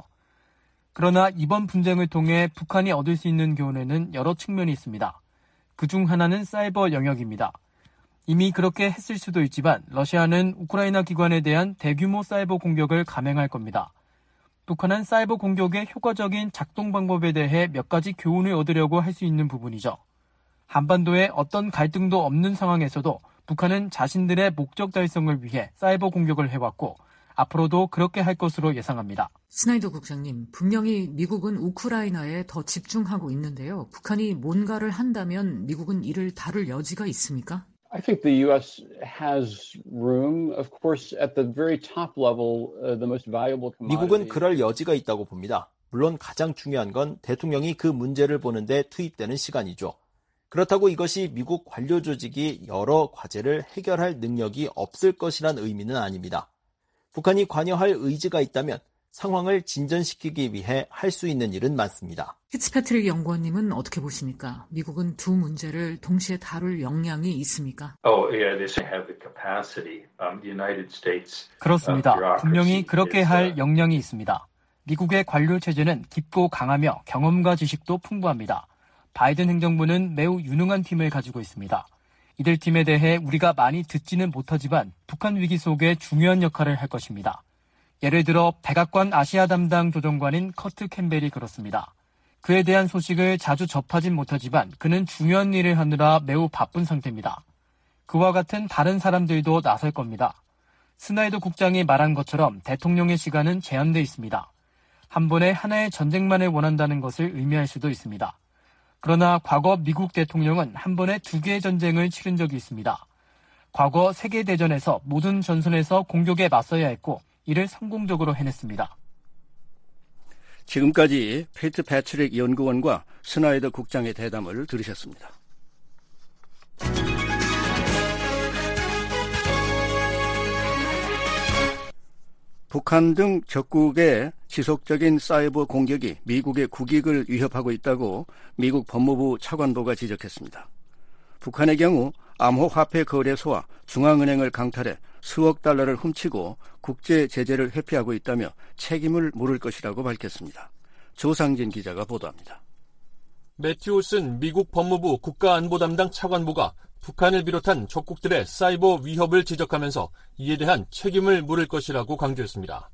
그러나 이번 분쟁을 통해 북한이 얻을 수 있는 교훈에는 여러 측면이 있습니다. 그중 하나는 사이버 영역입니다. 이미 그렇게 했을 수도 있지만 러시아는 우크라이나 기관에 대한 대규모 사이버 공격을 감행할 겁니다. 북한은 사이버 공격의 효과적인 작동 방법에 대해 몇 가지 교훈을 얻으려고 할 수 있는 부분이죠. 한반도에 어떤 갈등도 없는 상황에서도 북한은 자신들의 목적 달성을 위해 사이버 공격을 해왔고 앞으로도 그렇게 할 것으로 예상합니다. 스나이더 국장님, 분명히 미국은 우크라이나에 더 집중하고 있는데요. 북한이 뭔가를 한다면 미국은 이를 다룰 여지가 있습니까? I think the U S has room, of course, at the very top level, uh, the most valuable commodity. 미국은 그럴 여지가 있다고 봅니다. 물론 가장 중요한 건 대통령이 그 문제를 보는데 투입되는 시간이죠. 그렇다고 이것이 미국 관료 조직이 여러 과제를 해결할 능력이 없을 것이란 의미는 아닙니다. 북한이 관여할 의지가 있다면 상황을 진전시키기 위해 할 수 있는 일은 많습니다. 피츠패트릭 연구원님은 어떻게 보십니까? 미국은 두 문제를 동시에 다룰 역량이 있습니까? Oh, yeah, they have the capacity. Um, the United States. 그렇습니다. 분명히 그렇게 할 역량이 있습니다. 미국의 관료 체제는 깊고 강하며 경험과 지식도 풍부합니다. 바이든 행정부는 매우 유능한 팀을 가지고 있습니다. 이들 팀에 대해 우리가 많이 듣지는 못하지만 북한 위기 속에 중요한 역할을 할 것입니다. 예를 들어 백악관 아시아 담당 조정관인 커트 캠벨이 그렇습니다. 그에 대한 소식을 자주 접하진 못하지만 그는 중요한 일을 하느라 매우 바쁜 상태입니다. 그와 같은 다른 사람들도 나설 겁니다. 스나이더 국장이 말한 것처럼 대통령의 시간은 제한돼 있습니다. 한 번에 하나의 전쟁만을 원한다는 것을 의미할 수도 있습니다. 그러나 과거 미국 대통령은 한 번에 두 개의 전쟁을 치른 적이 있습니다. 과거 세계대전에서 모든 전선에서 공격에 맞서야 했고 이를 성공적으로 해냈습니다. 지금까지 피츠패트릭 연구원과 스나이더 국장의 대담을 들으셨습니다. 북한 등 적국의 지속적인 사이버 공격이 미국의 국익을 위협하고 있다고 미국 법무부 차관보가 지적했습니다. 북한의 경우 암호화폐 거래소와 중앙은행을 강탈해 수억 달러를 훔치고 국제 제재를 회피하고 있다며 책임을 물을 것이라고 밝혔습니다. 조상진 기자가 보도합니다. 매튜 올슨 미국 법무부 국가안보 담당 차관보가 북한을 비롯한 적국들의 사이버 위협을 지적하면서 이에 대한 책임을 물을 것이라고 강조했습니다.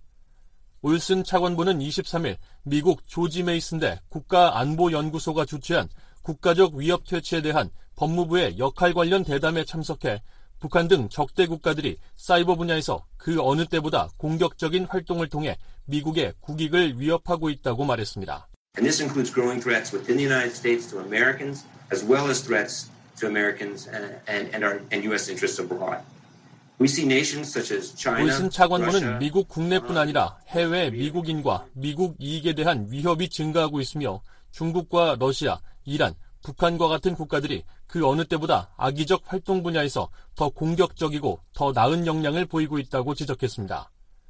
올슨 차관보는 이십삼일 미국 조지 메이슨대 국가안보연구소가 주최한 국가적 위협 퇴치에 대한 법무부의 역할 관련 대담에 참석해 북한 등 적대 국가들이 사이버 분야에서 그 어느 때보다 공격적인 활동을 통해 미국의 국익을 위협하고 있다고 말했습니다. And this includes growing threats within the United States to Americans, as well as threats to Americans and, and, and, our, and U S interests abroad. We see nations such as China, 올슨 차관보는 Russia, 미국 국내뿐 아니라 해외 미국인과 미국 이익에 대한 위협이 증가하고 있으며 중국과 러시아, 이란, 북한과 같은 국가들이 그 어느 때보다 악의적 활동 분야에서 더 공격적이고 더 나은 역량을 보이고 있다고 지적했습니다.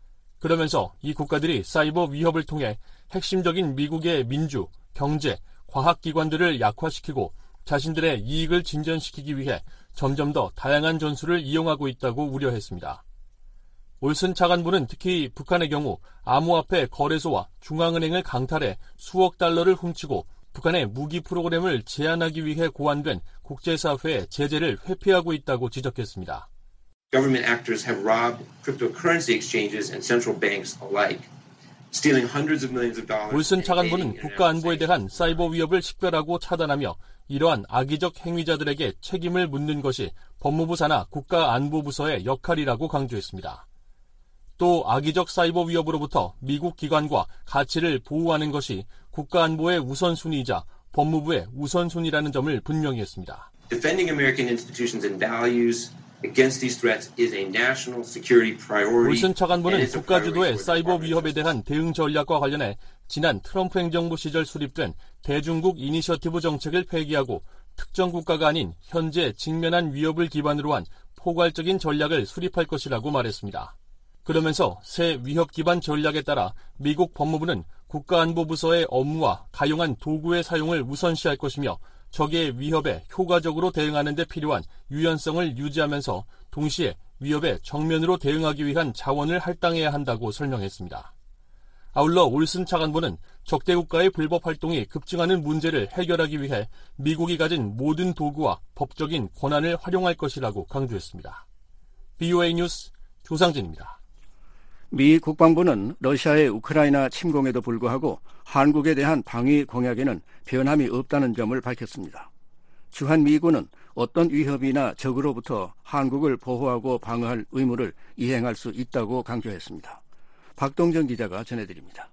그러면서 이 국가들이 사이버 위협을 통해 핵심적인 미국의 민주, 경제, 과학기관들을 약화시키고 자신들의 이익을 진전시키기 위해 점점 더 다양한 전술을 이용하고 있다고 우려했습니다. 올슨 차관보는 특히 북한의 경우 암호화폐 거래소와 중앙은행을 강탈해 수억 달러를 훔치고 북한의 무기 프로그램을 제한하기 위해 고안된 국제사회의 제재를 회피하고 있다고 지적했습니다. Government actors have robbed cryptocurrency exchanges and central banks alike, stealing hundreds of millions of dollars. 올슨 차관보는 국가안보에 대한 사이버 위협을 식별하고 차단하며 이러한 악의적 행위자들에게 책임을 묻는 것이 법무부 산하 국가안보부서의 역할이라고 강조했습니다. 또 악의적 사이버 위협으로부터 미국 기관과 가치를 보호하는 것이 국가안보의 우선순위이자 법무부의 우선순위라는 점을 분명히 했습니다. Defending American institutions and values against these threats is a national security priority. 올슨 차관보는 국가 주도의 사이버 위협에 대한 대응 전략과 관련해 지난 트럼프 행정부 시절 수립된 대중국 이니셔티브 정책을 폐기하고 특정 국가가 아닌 현재 직면한 위협을 기반으로 한 포괄적인 전략을 수립할 것이라고 말했습니다. 그러면서 새 위협 기반 전략에 따라 미국 법무부는 국가안보부서의 업무와 가용한 도구의 사용을 우선시할 것이며 적의 위협에 효과적으로 대응하는 데 필요한 유연성을 유지하면서 동시에 위협에 정면으로 대응하기 위한 자원을 할당해야 한다고 설명했습니다. 아울러 올슨 차관보는 적대 국가의 불법 활동이 급증하는 문제를 해결하기 위해 미국이 가진 모든 도구와 법적인 권한을 활용할 것이라고 강조했습니다. 비오에이 뉴스 조상진입니다. 미 국방부는 러시아의 우크라이나 침공에도 불구하고 한국에 대한 방위 공약에는 변함이 없다는 점을 밝혔습니다. 주한미군은 어떤 위협이나 적으로부터 한국을 보호하고 방어할 의무를 이행할 수 있다고 강조했습니다. 박동정 기자가 전해드립니다.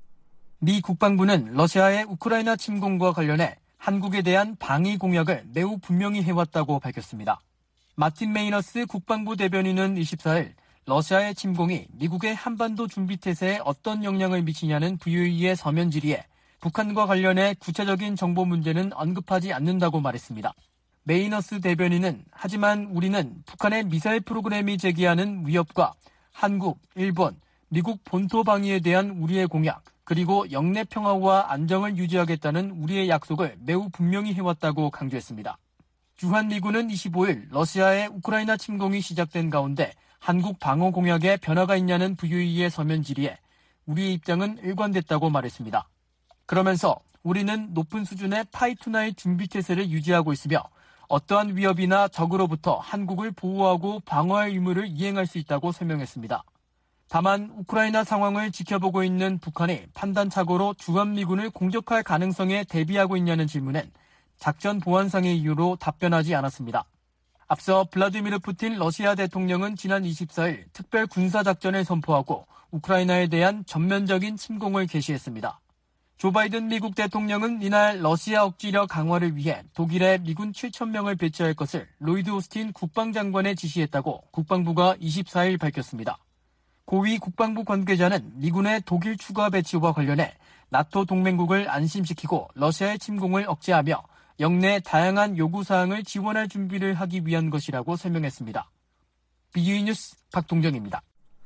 미 국방부는 러시아의 우크라이나 침공과 관련해 한국에 대한 방위 공약을 매우 분명히 해왔다고 밝혔습니다. 마틴 메이너스 국방부 대변인은 이십사일 러시아의 침공이 미국의 한반도 준비 태세에 어떤 영향을 미치냐는 브이오이의 서면 질의에 북한과 관련해 구체적인 정보 문제는 언급하지 않는다고 말했습니다. 메이너스 대변인은 하지만 우리는 북한의 미사일 프로그램이 제기하는 위협과 한국, 일본, 미국 본토 방위에 대한 우리의 공약, 그리고 영내 평화와 안정을 유지하겠다는 우리의 약속을 매우 분명히 해왔다고 강조했습니다. 주한미군은 이십오일 러시아의 우크라이나 침공이 시작된 가운데 한국 방어 공약에 변화가 있냐는 부유이의 서면 질의에 우리의 입장은 일관됐다고 말했습니다. 그러면서 우리는 높은 수준의 파이투나의 준비태세를 유지하고 있으며 어떠한 위협이나 적으로부터 한국을 보호하고 방어할 의무를 이행할 수 있다고 설명했습니다. 다만 우크라이나 상황을 지켜보고 있는 북한이 판단착오로 주한미군을 공격할 가능성에 대비하고 있냐는 질문엔 작전 보안상의 이유로 답변하지 않았습니다. 앞서 블라디미르 푸틴 러시아 대통령은 지난 이십사일 특별 군사작전을 선포하고 우크라이나에 대한 전면적인 침공을 개시했습니다. 조 바이든 미국 대통령은 이날 러시아 억지력 강화를 위해 독일에 미군 칠천 명을 배치할 것을 로이드 오스틴 국방장관에 지시했다고 국방부가 이십사일 밝혔습니다. 고위 국방부 관계자는 미군의 독일 추가 배치와 관련해 나토 동맹국을 안심시키고 러시아의 침공을 억제하며 영내 다양한 요구사항을 지원할 준비를 하기 위한 것이라고 설명했습니다. 비유이 뉴스 박동정입니다.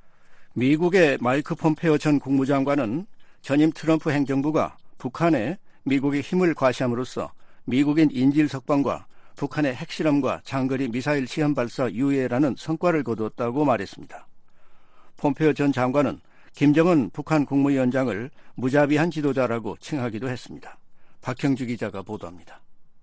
미국의 마이크 폼페오 전 국무장관은 전임 트럼프 행정부가 북한에 미국의 힘을 과시함으로써 미국인 인질 석방과 북한의 핵실험과 장거리 미사일 시험 발사 유예라는 성과를 거두었다고 말했습니다. 폼페오 전 장관은 김정은 북한 국무위원장을 무자비한 지도자라고 칭하기도 했습니다. 박형주 기자가 보도합니다.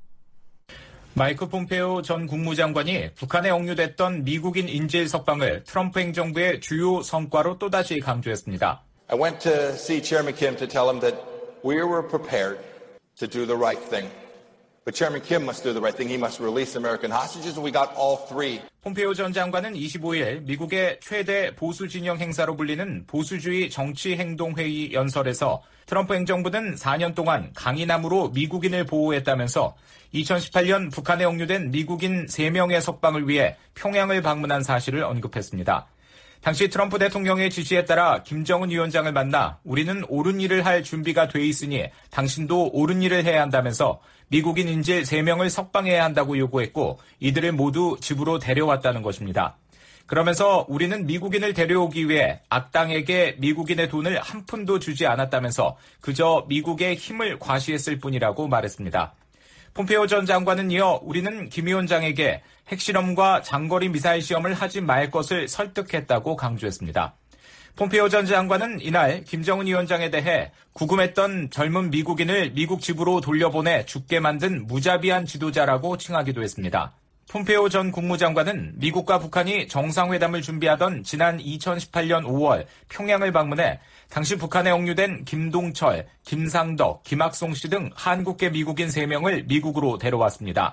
마이크 폼페오 전 국무장관이 북한에 억류됐던 미국인 인질 석방을 트럼프 행정부의 주요 성과로 또다시 강조했습니다. I went to see Chairman Kim to tell him that we were prepared to do the right thing. But Chairman Kim must do the right thing. He must release American hostages, and we got all three. 폼페오 전 장관은 이십오일 미국의 최대 보수 진영 행사로 불리는 보수주의 정치행동회의 연설에서 트럼프 행정부는 사 년 동안 강인함으로 미국인을 보호했다면서 이천십팔년 북한에 억류된 미국인 세 명의 석방을 위해 평양을 방문한 사실을 언급했습니다. 당시 트럼프 대통령의 지시에 따라 김정은 위원장을 만나 우리는 옳은 일을 할 준비가 돼 있으니 당신도 옳은 일을 해야 한다면서 미국인 인질 세 명을 석방해야 한다고 요구했고 이들을 모두 집으로 데려왔다는 것입니다. 그러면서 우리는 미국인을 데려오기 위해 악당에게 미국인의 돈을 한 푼도 주지 않았다면서 그저 미국의 힘을 과시했을 뿐이라고 말했습니다. 폼페오 전 장관은 이어 우리는 김 위원장에게 핵실험과 장거리 미사일 시험을 하지 말 것을 설득했다고 강조했습니다. 폼페오 전 장관은 이날 김정은 위원장에 대해 구금했던 젊은 미국인을 미국 집으로 돌려보내 죽게 만든 무자비한 지도자라고 칭하기도 했습니다. 폼페오 전 국무장관은 미국과 북한이 정상회담을 준비하던 지난 이천십팔년 오월 평양을 방문해 당시 북한에 억류된 김동철, 김상덕, 김학송 씨 등 한국계 미국인 세 명을 미국으로 데려왔습니다.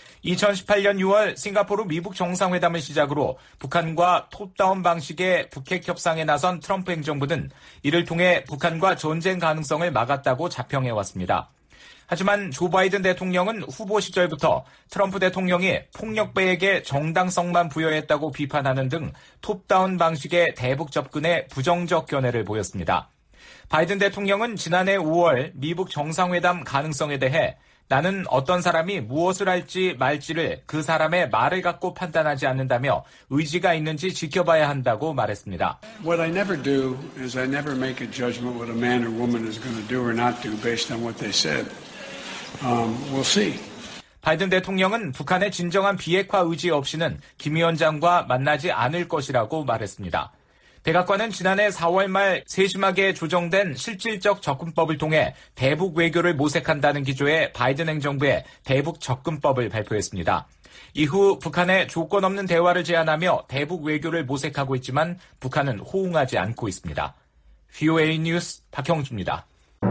이천십팔년 유월 싱가포르 미북 정상회담을 시작으로 북한과 톱다운 방식의 북핵 협상에 나선 트럼프 행정부는 이를 통해 북한과 전쟁 가능성을 막았다고 자평해왔습니다. 하지만 조 바이든 대통령은 후보 시절부터 트럼프 대통령이 폭력배에게 정당성만 부여했다고 비판하는 등 톱다운 방식의 대북 접근에 부정적 견해를 보였습니다. 바이든 대통령은 지난해 오월 미북 정상회담 가능성에 대해 나는 어떤 사람이 무엇을 할지 말지를 그 사람의 말을 갖고 판단하지 않는다며 의지가 있는지 지켜봐야 한다고 말했습니다. What I never do is I never make a judgment what a man or woman is going to do or not do based on what they said. Um, we'll see. 바이든 대통령은 북한의 진정한 비핵화 의지 없이는 김 위원장과 만나지 않을 것이라고 말했습니다. 백악관은 지난해 사월 말 세심하게 조정된 실질적 접근법을 통해 대북 외교를 모색한다는 기조의 바이든 행정부의 대북 접근법을 발표했습니다. 이후 북한에 조건 없는 대화를 제안하며 대북 외교를 모색하고 있지만 북한은 호응하지 않고 있습니다. 브이오에이 뉴스 박형주입니다.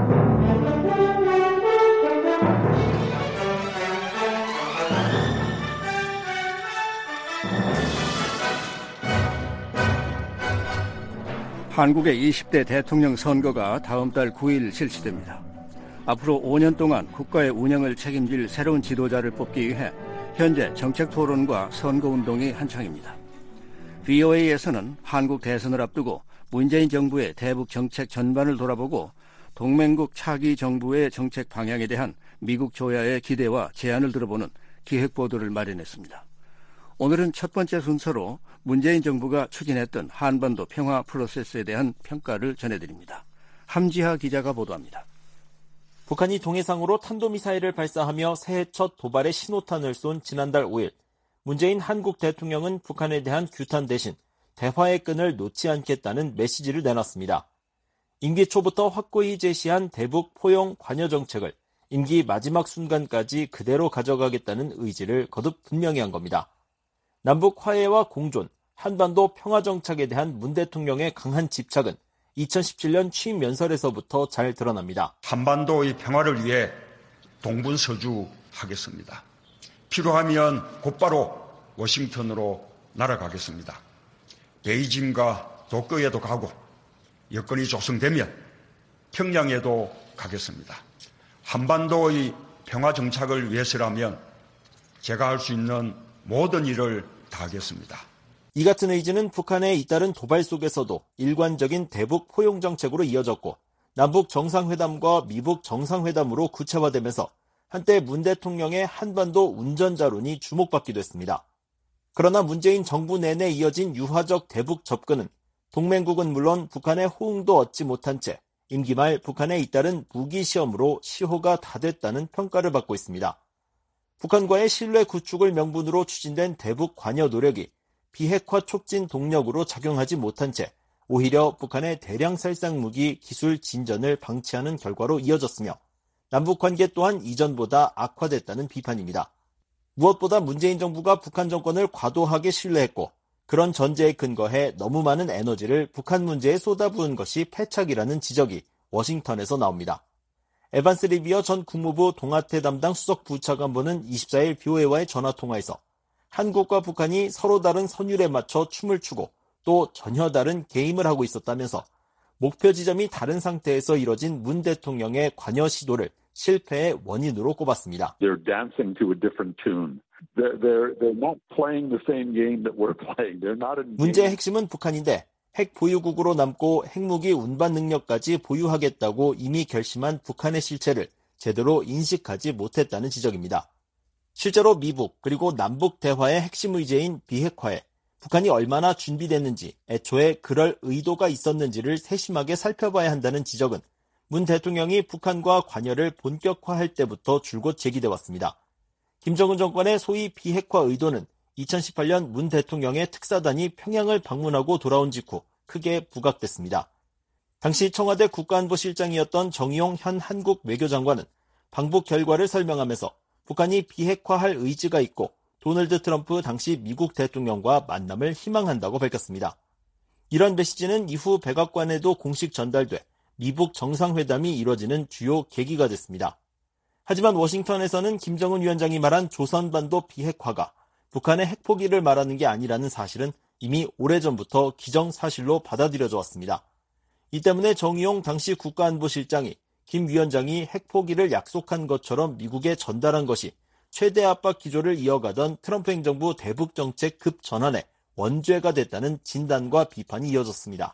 한국의 이십대 대통령 선거가 다음 달 구일 실시됩니다. 앞으로 오 년 동안 국가의 운영을 책임질 새로운 지도자를 뽑기 위해 현재 정책 토론과 선거운동이 한창입니다. 브이오에이에서는 한국 대선을 앞두고 문재인 정부의 대북 정책 전반을 돌아보고 동맹국 차기 정부의 정책 방향에 대한 미국 조야의 기대와 제안을 들어보는 기획보도를 마련했습니다. 오늘은 첫 번째 순서로 문재인 정부가 추진했던 한반도 평화 프로세스에 대한 평가를 전해드립니다. 함지하 기자가 보도합니다. 북한이 동해상으로 탄도미사일을 발사하며 새해 첫 도발의 신호탄을 쏜 지난달 오일, 문재인 한국 대통령은 북한에 대한 규탄 대신 대화의 끈을 놓지 않겠다는 메시지를 내놨습니다. 임기 초부터 확고히 제시한 대북 포용 관여 정책을 임기 마지막 순간까지 그대로 가져가겠다는 의지를 거듭 분명히 한 겁니다. 남북 화해와 공존, 한반도 평화 정착에 대한 문 대통령의 강한 집착은 이천십칠 년 취임 연설에서부터 잘 드러납니다. 한반도의 평화를 위해 동분서주하겠습니다. 필요하면 곧바로 워싱턴으로 날아가겠습니다. 베이징과 도쿄에도 가고 여건이 조성되면 평양에도 가겠습니다. 한반도의 평화 정착을 위해서라면 제가 할 수 있는 모든 일을 다하겠습니다. 이 같은 의지는 북한에 잇따른 도발 속에서도 일관적인 대북 포용 정책으로 이어졌고 남북 정상회담과 미북 정상회담으로 구체화되면서 한때 문 대통령의 한반도 운전자론이 주목받기도 했습니다. 그러나 문재인 정부 내내 이어진 유화적 대북 접근은 동맹국은 물론 북한의 호응도 얻지 못한 채 임기 말 북한에 잇따른 무기 시험으로 시효가 다 됐다는 평가를 받고 있습니다. 북한과의 신뢰 구축을 명분으로 추진된 대북 관여 노력이 비핵화 촉진 동력으로 작용하지 못한 채 오히려 북한의 대량 살상 무기 기술 진전을 방치하는 결과로 이어졌으며 남북 관계 또한 이전보다 악화됐다는 비판입니다. 무엇보다 문재인 정부가 북한 정권을 과도하게 신뢰했고 그런 전제에 근거해 너무 많은 에너지를 북한 문제에 쏟아부은 것이 패착이라는 지적이 워싱턴에서 나옵니다. 에반스 리비어 전 국무부 동아태 담당 수석 부차관보는 이십사일 비오에이와의 전화통화에서 한국과 북한이 서로 다른 선율에 맞춰 춤을 추고 또 전혀 다른 게임을 하고 있었다면서 목표 지점이 다른 상태에서 이뤄진 문 대통령의 관여 시도를 실패의 원인으로 꼽았습니다. They're dancing to a different tune. They're, they're, they're not playing the same game that we're playing. They're not in 문제의 핵심은 북한인데 핵 보유국으로 남고 핵무기 운반 능력까지 보유하겠다고 이미 결심한 북한의 실체를 제대로 인식하지 못했다는 지적입니다. 실제로 미북 그리고 남북 대화의 핵심 의제인 비핵화에 북한이 얼마나 준비됐는지 애초에 그럴 의도가 있었는지를 세심하게 살펴봐야 한다는 지적은 문 대통령이 북한과 관여를 본격화할 때부터 줄곧 제기돼 왔습니다. 김정은 정권의 소위 비핵화 의도는 이천십팔 년 문 대통령의 특사단이 평양을 방문하고 돌아온 직후 크게 부각됐습니다. 당시 청와대 국가안보실장이었던 정의용 현 한국 외교장관은 방북 결과를 설명하면서 북한이 비핵화할 의지가 있고 도널드 트럼프 당시 미국 대통령과 만남을 희망한다고 밝혔습니다. 이런 메시지는 이후 백악관에도 공식 전달돼 미북 정상회담이 이뤄지는 주요 계기가 됐습니다. 하지만 워싱턴에서는 김정은 위원장이 말한 조선반도 비핵화가 북한의 핵포기를 말하는 게 아니라는 사실은 이미 오래전부터 기정사실로 받아들여져 왔습니다. 이 때문에 정의용 당시 국가안보실장이 김 위원장이 핵포기를 약속한 것처럼 미국에 전달한 것이 최대 압박 기조를 이어가던 트럼프 행정부 대북 정책 급전환의 원죄가 됐다는 진단과 비판이 이어졌습니다.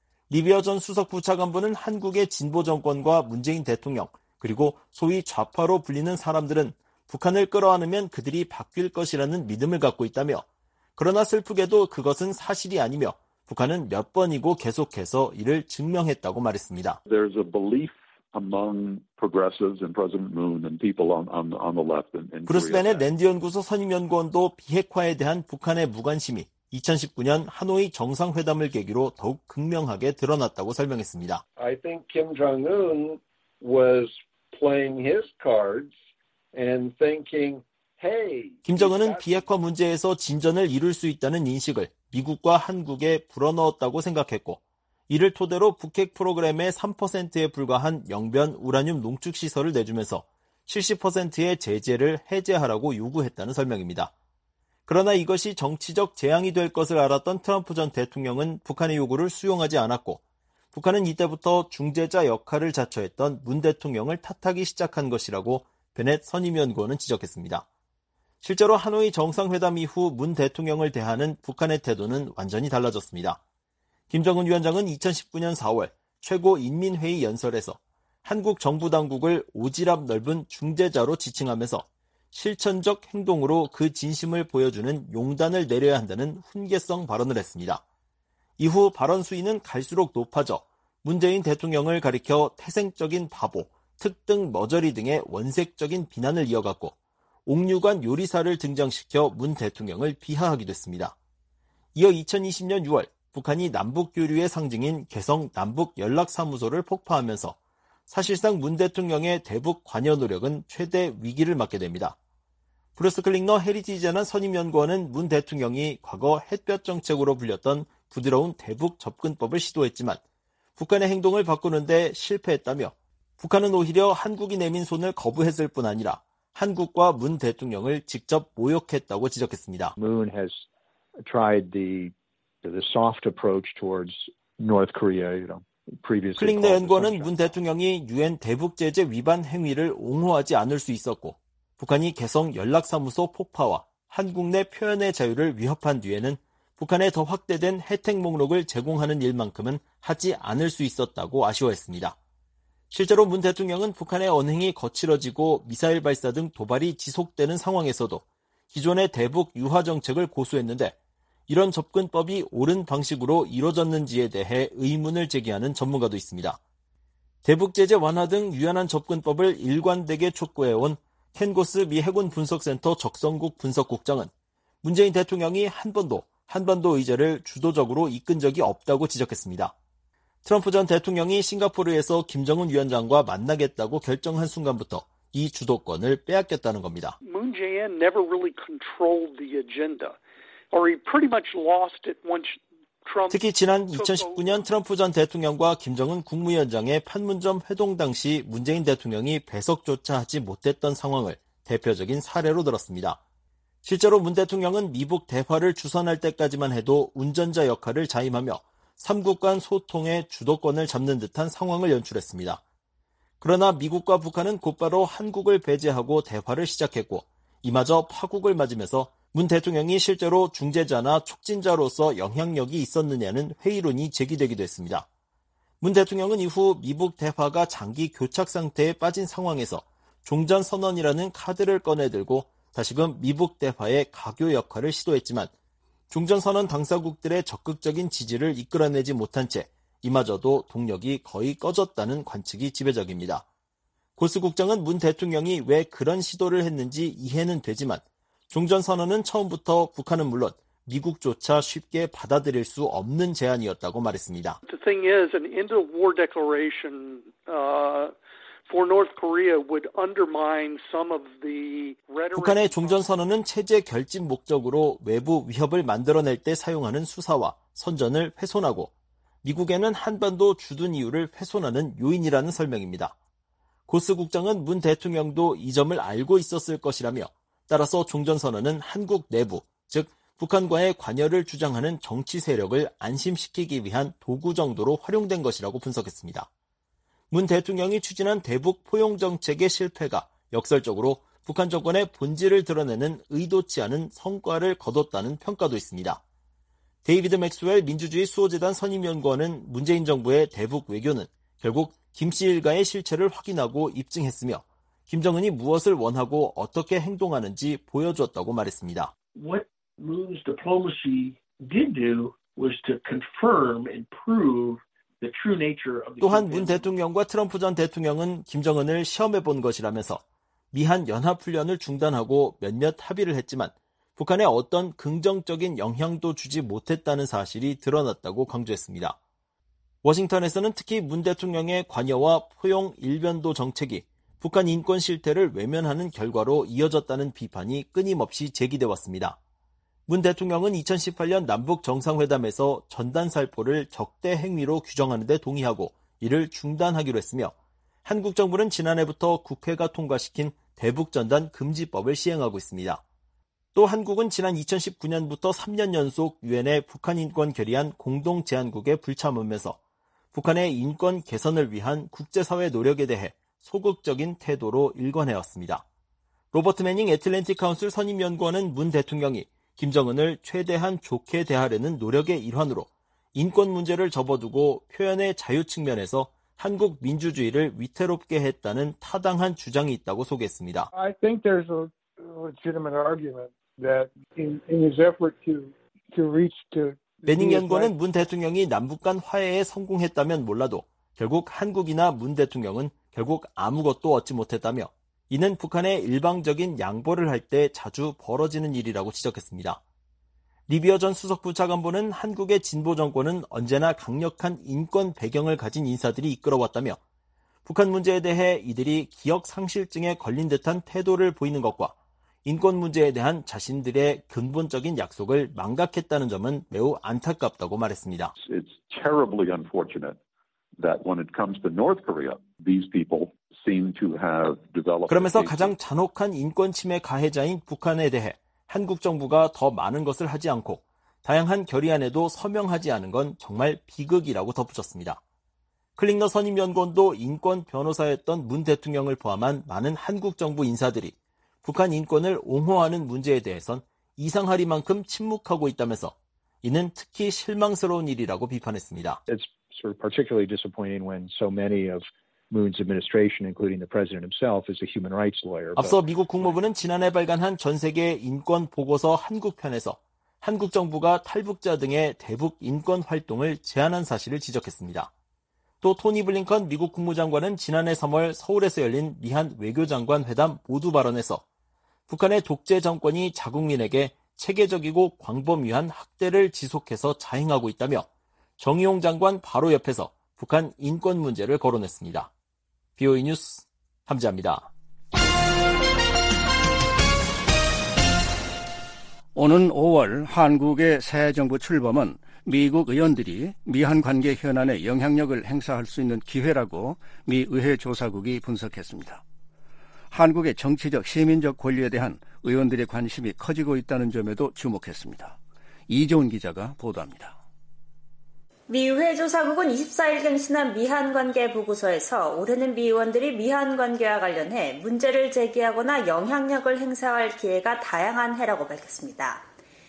리비어 전 수석 부차관보는 한국의 진보 정권과 문재인 대통령 그리고 소위 좌파로 불리는 사람들은 북한을 끌어안으면 그들이 바뀔 것이라는 믿음을 갖고 있다며 그러나 슬프게도 그것은 사실이 아니며 북한은 몇 번이고 계속해서 이를 증명했다고 말했습니다. There's a belief among progressives and President Moon and people on, on, on the left in, in 브루스벤의 랜드 연구소 선임연구원도 비핵화에 대한 북한의 무관심이 이천십구 년 하노이 정상회담을 계기로 더욱 극명하게 드러났다고 설명했습니다. I think Kim Jong-un was playing his cards and thinking, hey. 김정은은 비핵화 문제에서 진전을 이룰 수 있다는 인식을 미국과 한국에 불어넣었다고 생각했고 이를 토대로 북핵 프로그램의 삼 퍼센트에 불과한 영변 우라늄 농축 시설을 내주면서 칠십 퍼센트의 제재를 해제하라고 요구했다는 설명입니다. 그러나 이것이 정치적 재앙이 될 것을 알았던 트럼프 전 대통령은 북한의 요구를 수용하지 않았고 북한은 이때부터 중재자 역할을 자처했던 문 대통령을 탓하기 시작한 것이라고 베넷 선임연구원은 지적했습니다. 실제로 하노이 정상회담 이후 문 대통령을 대하는 북한의 태도는 완전히 달라졌습니다. 김정은 위원장은 이천십구 년 사월 최고인민회의 연설에서 한국 정부 당국을 오지랖 넓은 중재자로 지칭하면서 실천적 행동으로 그 진심을 보여주는 용단을 내려야 한다는 훈계성 발언을 했습니다. 이후 발언 수위는 갈수록 높아져 문재인 대통령을 가리켜 태생적인 바보, 특등 머저리 등의 원색적인 비난을 이어갔고 옥류관 요리사를 등장시켜 문 대통령을 비하하기도 했습니다. 이어 이천이십년 유월 북한이 남북교류의 상징인 개성 남북연락사무소를 폭파하면서 사실상 문 대통령의 대북 관여 노력은 최대 위기를 맞게 됩니다. 브루스 클링너 헤리티지 재단 선임연구원은 문 대통령이 과거 햇볕 정책으로 불렸던 부드러운 대북 접근법을 시도했지만 북한의 행동을 바꾸는데 실패했다며 북한은 오히려 한국이 내민 손을 거부했을 뿐 아니라 한국과 문 대통령을 직접 모욕했다고 지적했습니다. Moon has tried the the soft approach towards North Korea, you know. 클링너 연구원은 문 대통령이 유엔 대북 제재 위반 행위를 옹호하지 않을 수 있었고 북한이 개성 연락사무소 폭파와 한국 내 표현의 자유를 위협한 뒤에는 북한에 더 확대된 혜택 목록을 제공하는 일만큼은 하지 않을 수 있었다고 아쉬워했습니다. 실제로 문 대통령은 북한의 언행이 거칠어지고 미사일 발사 등 도발이 지속되는 상황에서도 기존의 대북 유화 정책을 고수했는데 이런 접근법이 옳은 방식으로 이루어졌는지에 대해 의문을 제기하는 전문가도 있습니다. 대북 제재 완화 등 유연한 접근법을 일관되게 촉구해온 켄고스 미 해군 분석센터 적성국 분석국장은 문재인 대통령이 한 번도 한반도 의제를 주도적으로 이끈 적이 없다고 지적했습니다. 트럼프 전 대통령이 싱가포르에서 김정은 위원장과 만나겠다고 결정한 순간부터 이 주도권을 빼앗겼다는 겁니다. Moon Jae-in never really controlled the agenda. Or he pretty much lost it once Trump 특히 지난 이천십구년 트럼프 전 대통령과 김정은 국무위원장의 판문점 회동 당시 문재인 대통령이 배석조차 하지 못했던 상황을 대표적인 사례로 들었습니다. 실제로 문 대통령은 미북 대화를 주선할 때까지만 해도 운전자 역할을 자임하며 삼국 간 소통의 주도권을 잡는 듯한 상황을 연출했습니다. 그러나 미국과 북한은 곧바로 한국을 배제하고 대화를 시작했고 이마저 파국을 맞으면서 문 대통령이 실제로 중재자나 촉진자로서 영향력이 있었느냐는 회의론이 제기되기도 했습니다. 문 대통령은 이후 미북 대화가 장기 교착 상태에 빠진 상황에서 종전선언이라는 카드를 꺼내들고 다시금 미북 대화의 가교 역할을 시도했지만 종전선언 당사국들의 적극적인 지지를 이끌어내지 못한 채 이마저도 동력이 거의 꺼졌다는 관측이 지배적입니다. 고스 국장은 문 대통령이 왜 그런 시도를 했는지 이해는 되지만 종전선언은 처음부터 북한은 물론 미국조차 쉽게 받아들일 수 없는 제안이었다고 말했습니다. The thing is, an end of war declaration uh, for North Korea would undermine some of the rhetoric. 북한의 종전선언은 체제 결집 목적으로 외부 위협을 만들어낼 때 사용하는 수사와 선전을 훼손하고 미국에는 한반도 주둔 이유를 훼손하는 요인이라는 설명입니다. 고스 국장은 문 대통령도 이 점을 알고 있었을 것이라며 따라서 종전선언은 한국 내부, 즉 북한과의 관여를 주장하는 정치 세력을 안심시키기 위한 도구 정도로 활용된 것이라고 분석했습니다. 문 대통령이 추진한 대북 포용 정책의 실패가 역설적으로 북한 정권의 본질을 드러내는 의도치 않은 성과를 거뒀다는 평가도 있습니다. 데이비드 맥스웰 민주주의 수호재단 선임연구원은 문재인 정부의 대북 외교는 결국 김씨 일가의 실체를 확인하고 입증했으며 김정은이 무엇을 원하고 어떻게 행동하는지 보여줬다고 말했습니다. What Moon's diplomacy did do was to confirm and prove the true nature of the 또한 문 대통령과 트럼프 전 대통령은 김정은을 시험해본 것이라면서 미한 연합훈련을 중단하고 몇몇 합의를 했지만 북한에 어떤 긍정적인 영향도 주지 못했다는 사실이 드러났다고 강조했습니다. 워싱턴에서는 특히 문 대통령의 관여와 포용 일변도 정책이 북한 인권 실태를 외면하는 결과로 이어졌다는 비판이 끊임없이 제기돼 왔습니다. 문 대통령은 이천십팔년 남북 정상회담에서 전단살포를 적대 행위로 규정하는 데 동의하고 이를 중단하기로 했으며 한국 정부는 지난해부터 국회가 통과시킨 대북전단 금지법을 시행하고 있습니다. 또 한국은 지난 이천십구년부터 삼 년 연속 유엔에 북한 인권 결의안 공동 제안국에 불참하면서 북한의 인권 개선을 위한 국제사회 노력에 대해 소극적인 태도로 일관해왔습니다. 로버트 매닝 애틀랜틱 카운슬 선임연구원은 문 대통령이 김정은을 최대한 좋게 대하려는 노력의 일환으로 인권 문제를 접어두고 표현의 자유 측면에서 한국 민주주의를 위태롭게 했다는 타당한 주장이 있다고 소개했습니다. I think there's a legitimate argument that in, in his effort to to reach to 매닝 연구원은 문 대통령이 남북 간 화해에 성공했다면 몰라도 결국 한국이나 문 대통령은 결국 아무것도 얻지 못했다며 이는 북한의 일방적인 양보를 할 때 자주 벌어지는 일이라고 지적했습니다. 리비어 전 수석부 차관보는 한국의 진보 정권은 언제나 강력한 인권 배경을 가진 인사들이 이끌어왔다며 북한 문제에 대해 이들이 기억 상실증에 걸린 듯한 태도를 보이는 것과 인권 문제에 대한 자신들의 근본적인 약속을 망각했다는 점은 매우 안타깝다고 말했습니다. It's terribly unfortunate that when it comes to North Korea, these people seem to have developed. 그러면서 가장 잔혹한 인권 침해 가해자인 북한에 대해 한국 정부가 더 많은 것을 하지 않고 다양한 결의안에도 서명하지 않은 건 정말 비극이라고 덧붙였습니다. 클링너 선임연구원도 인권 변호사였던 문 대통령을 포함한 많은 한국 정부 인사들이 북한 인권을 옹호하는 문제에 대해선 이상하리만큼 침묵하고 있다면서 이는 특히 실망스러운 일이라고 비판했습니다. It's sort of particularly disappointing when so many of Moon's administration, including the president himself, is a human rights lawyer. 앞서 미국 국무부는 지난해 발간한 전 세계 인권 보고서 한국 편에서 한국 정부가 탈북자 등의 대북 인권 활동을 제한한 사실을 지적했습니다. 또 토니 블링컨 미국 국무장관은 지난해 삼월 서울에서 열린 미한 외교장관 회담 모두 발언에서 북한의 독재 정권이 자국민에게 체계적이고 광범위한 학대를 지속해서 자행하고 있다며 정의용 장관 바로 옆에서 북한 인권 문제를 거론했습니다. 비오이 뉴스 함지아입니다. 오는 오월 한국의 새 정부 출범은 미국 의원들이 미한 관계 현안에 영향력을 행사할 수 있는 기회라고 미 의회 조사국이 분석했습니다. 한국의 정치적, 시민적 권리에 대한 의원들의 관심이 커지고 있다는 점에도 주목했습니다. 이재훈 기자가 보도합니다. 미 의회 조사국은 이십사일 갱신한 미한 관계 보고서에서 올해는 미 의원들이 미한 관계와 관련해 문제를 제기하거나 영향력을 행사할 기회가 다양한 해라고 밝혔습니다.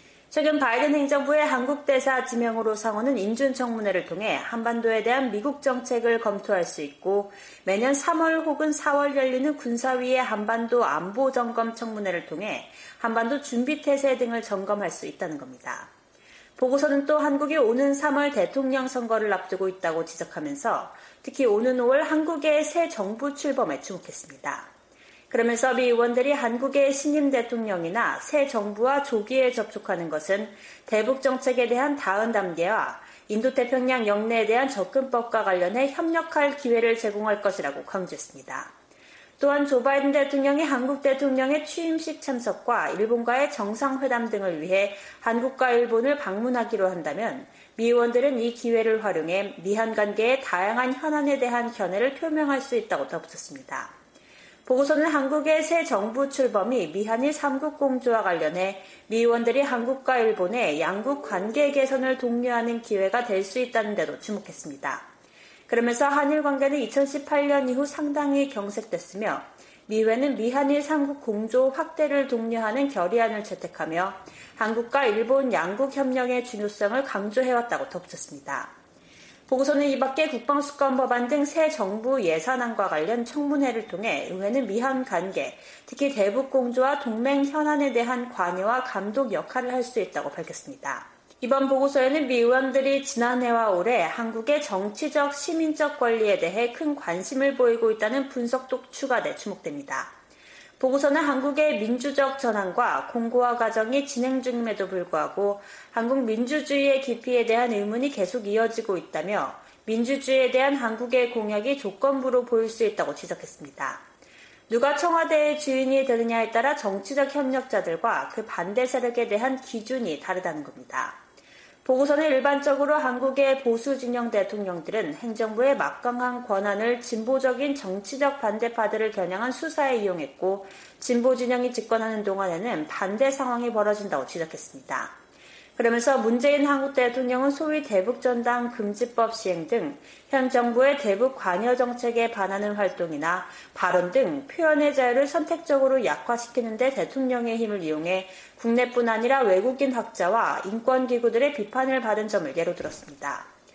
최근 바이든 행정부의 한국 대사 지명으로 상원은 인준 청문회를 통해 한반도에 대한 미국 정책을 검토할 수 있고 매년 삼월 혹은 사월 열리는 군사위의 한반도 안보 점검 청문회를 통해 한반도 준비태세 등을 점검할 수 있다는 겁니다. 보고서는 또 한국이 오는 삼월 대통령 선거를 앞두고 있다고 지적하면서 특히 오는 오월 한국의 새 정부 출범에 주목했습니다. 그러면서 미 의원들이 한국의 신임 대통령이나 새 정부와 조기에 접촉하는 것은 대북 정책에 대한 다음 단계와 인도태평양 영내에 대한 접근법과 관련해 협력할 기회를 제공할 것이라고 강조했습니다. 또한 조 바이든 대통령이 한국 대통령의 취임식 참석과 일본과의 정상회담 등을 위해 한국과 일본을 방문하기로 한다면 미 의원들은 이 기회를 활용해 미한 관계의 다양한 현안에 대한 견해를 표명할 수 있다고 덧붙였습니다. 보고서는 한국의 새 정부 출범이 미한일 삼국 공조와 관련해 미 의원들이 한국과 일본의 양국 관계 개선을 독려하는 기회가 될 수 있다는 데도 주목했습니다. 그러면서 한일 관계는 이천십팔년 이후 상당히 경색됐으며 미회는 미한일 삼국 공조 확대를 독려하는 결의안을 채택하며 한국과 일본 양국 협력의 중요성을 강조해왔다고 덧붙였습니다. 보고서는 이 밖에 국방수권법안 등 새 정부 예산안과 관련 청문회를 통해 의회는 미한 관계, 특히 대북 공조와 동맹 현안에 대한 관여와 감독 역할을 할 수 있다고 밝혔습니다. 이번 보고서에는 미 의원들이 지난해와 올해 한국의 정치적, 시민적 권리에 대해 큰 관심을 보이고 있다는 분석도 추가돼 주목됩니다. 보고서는 한국의 민주적 전환과 공고화 과정이 진행 중임에도 불구하고 한국 민주주의의 깊이에 대한 의문이 계속 이어지고 있다며 민주주의에 대한 한국의 공약이 조건부로 보일 수 있다고 지적했습니다. 누가 청와대의 주인이 되느냐에 따라 정치적 협력자들과 그 반대 세력에 대한 기준이 다르다는 겁니다. 보고서는 일반적으로 한국의 보수 진영 대통령들은 행정부의 막강한 권한을 진보적인 정치적 반대파들을 겨냥한 수사에 이용했고 진보 진영이 집권하는 동안에는 반대 상황이 벌어진다고 지적했습니다. 그러면서 문재인 한국 대통령은 소위 대북전당 금지법 시행 등 현 정부의 대북 관여 정책에 반하는 활동이나 발언 등 표현의 자유를 선택적으로 약화시키는 데 대통령의 힘을 이용해 국내뿐 아니라 외국인 학자와 인권기구들의 비판을 받은 점을 예로 들었습니다.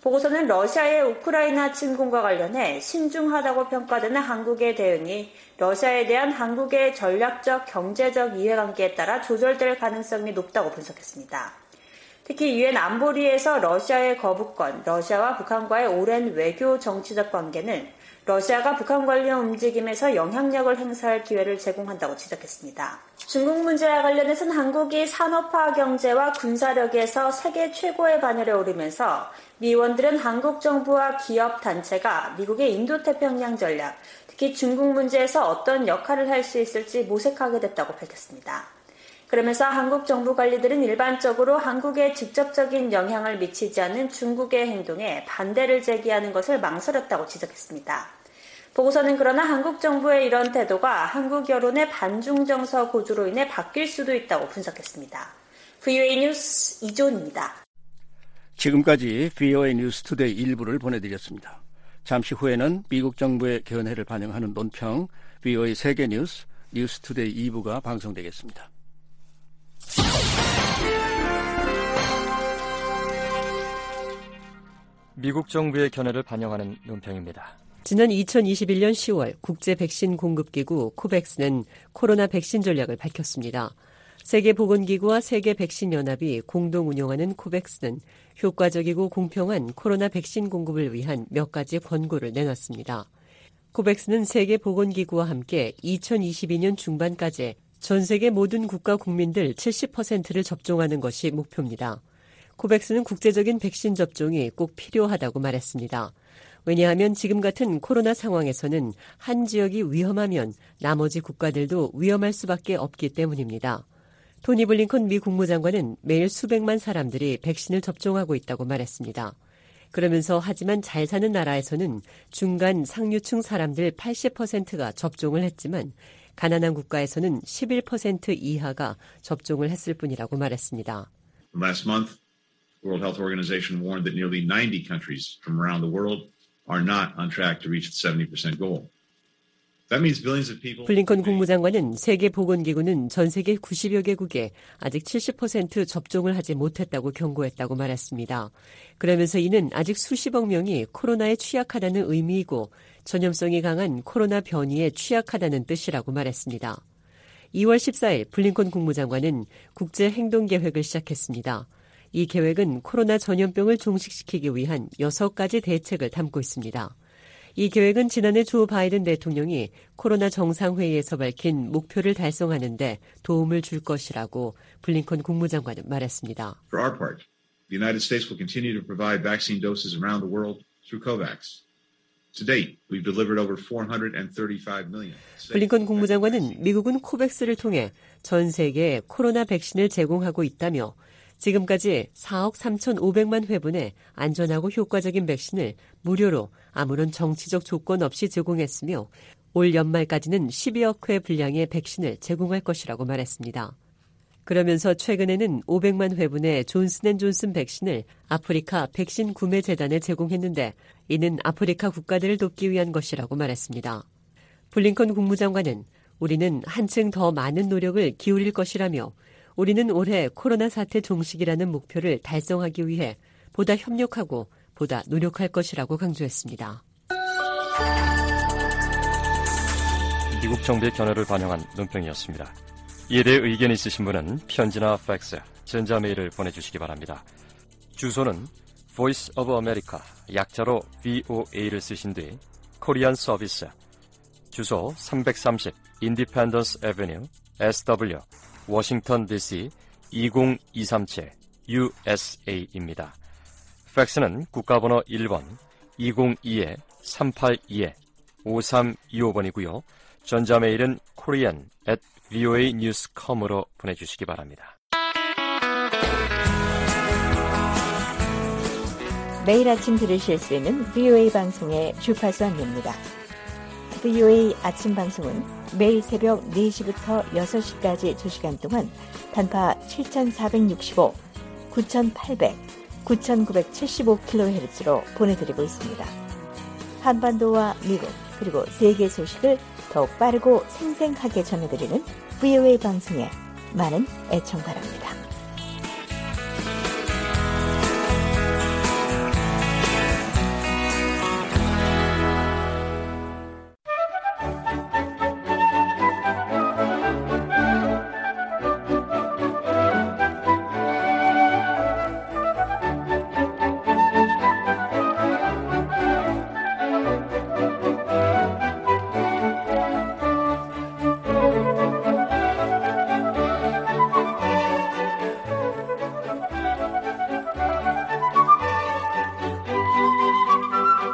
보고서는 러시아의 우크라이나 침공과 관련해 신중하다고 평가되는 한국의 대응이 러시아에 대한 한국의 전략적 경제적 이해관계에 따라 조절될 가능성이 높다고 분석했습니다. 특히 유엔 안보리에서 러시아의 거부권, 러시아와 북한과의 오랜 외교 정치적 관계는 러시아가 북한 관련 움직임에서 영향력을 행사할 기회를 제공한다고 지적했습니다. 중국 문제와 관련해서는 한국이 산업화 경제와 군사력에서 세계 최고의 반열에 오르면서 미 의원들은 한국 정부와 기업 단체가 미국의 인도태평양 전략, 특히 중국 문제에서 어떤 역할을 할 수 있을지 모색하게 됐다고 밝혔습니다. 그러면서 한국 정부 관리들은 일반적으로 한국에 직접적인 영향을 미치지 않는 중국의 행동에 반대를 제기하는 것을 망설였다고 지적했습니다. 보고서는 그러나 한국 정부의 이런 태도가 한국 여론의 반중 정서 고조로 인해 바뀔 수도 있다고 분석했습니다. 브이오에이 뉴스 이존입니다. 지금까지 브이오에이 뉴스 투데이 일부를 보내드렸습니다. 잠시 후에는 미국 정부의 견해를 반영하는 논평 브이오에이 세계뉴스 뉴스 투데이 이 부가 방송되겠습니다. 미국 정부의 견해를 반영하는 논평입니다. 지난 이천이십일 년 시월 국제 백신 공급기구 코백스는 코로나 백신 전략을 밝혔습니다. 세계보건기구와 세계백신연합이 공동 운영하는 코백스는 효과적이고 공평한 코로나 백신 공급을 위한 몇 가지 권고를 내놨습니다. 코백스는 세계보건기구와 함께 이천이십이 년 중반까지 전 세계 모든 국가 국민들 칠십 퍼센트를 접종하는 것이 목표입니다. 코백스는 국제적인 백신 접종이 꼭 필요하다고 말했습니다. 왜냐하면 지금 같은 코로나 상황에서는 한 지역이 위험하면 나머지 국가들도 위험할 수밖에 없기 때문입니다. 토니 블링컨 미 국무장관은 매일 수백만 사람들이 백신을 접종하고 있다고 말했습니다. 그러면서 하지만 잘 사는 나라에서는 중간 상류층 사람들 팔십 퍼센트가 접종을 했지만 가난한 국가에서는 십일 퍼센트 이하가 접종을 했을 뿐이라고 말했습니다. Last month, the World Health Organization warned that nearly ninety countries from around the world are not on track to reach the seventy percent goal. That means billions of people. 블링컨 국무장관은 세계보건기구는 전 세계 구십여 개국에 아직 칠십 퍼센트 접종을 하지 못했다고 경고했다고 말했습니다. 그러면서 이는 아직 수십억 명이 코로나에 취약하다는 의미이고 전염성이 강한 코로나 변이에 취약하다는 뜻이라고 말했습니다. 이월 십사일 블링컨 국무장관은 국제행동계획을 시작했습니다. 이 계획은 코로나 전염병을 종식시키기 위한 여섯 가지 대책을 담고 있습니다. 이 계획은 지난해 조 바이든 대통령이 코로나 정상회의에서 밝힌 목표를 달성하는 데 도움을 줄 것이라고 블링컨 국무장관은 말했습니다. For our part, the United States will continue to provide vaccine doses around the world through COVAX. To date, we've delivered over four hundred thirty-five million. 블링컨 국무장관은 미국은 코백스를 통해 전 세계에 코로나 백신을 제공하고 있다며 지금까지 사억 삼천오백만 회분의 안전하고 효과적인 백신을 무료로 아무런 정치적 조건 없이 제공했으며 올 연말까지는 십이억 회 분량의 백신을 제공할 것이라고 말했습니다. 그러면서 최근에는 오백만 회분의 존슨앤존슨 백신을 아프리카 백신 구매 재단에 제공했는데 이는 아프리카 국가들을 돕기 위한 것이라고 말했습니다. 블링컨 국무장관은 우리는 한층 더 많은 노력을 기울일 것이라며 우리는 올해 코로나 사태 종식이라는 목표를 달성하기 위해 보다 협력하고 보다 노력할 것이라고 강조했습니다. 미국 정부의 견해를 반영한 논평이었습니다. 이에 대해 의견이 있으신 분은 편지나 팩스, 전자메일을 보내주시기 바랍니다. 주소는 Voice of America, 약자로 브이오에이를 쓰신 뒤 코리안 서비스, 주소 삼백삼십 Independence Avenue, 에스더블유, 워싱턴 디씨 이공이삼칠 유에스에이입니다. 팩스는 국가번호 일 번 이공이 삼팔이 오삼이오 번이고요. 전자메일은 korean at 브이오에이 뉴스 닷 컴으로 보내주시기 바랍니다. 매일 아침 들으실 수 있는 브이오에이 방송의 주파수 안내입니다. 브이오에이 아침 방송은 매일 새벽 네 시부터 여섯 시까지 두 시간 동안 단파 칠천사백육십오, 구천팔백, 구천구백칠십오 킬로헤르츠로 보내드리고 있습니다. 한반도와 미국 그리고 세계 소식을 더욱 빠르고 생생하게 전해드리는 브이오에이 방송에 많은 애청 바랍니다.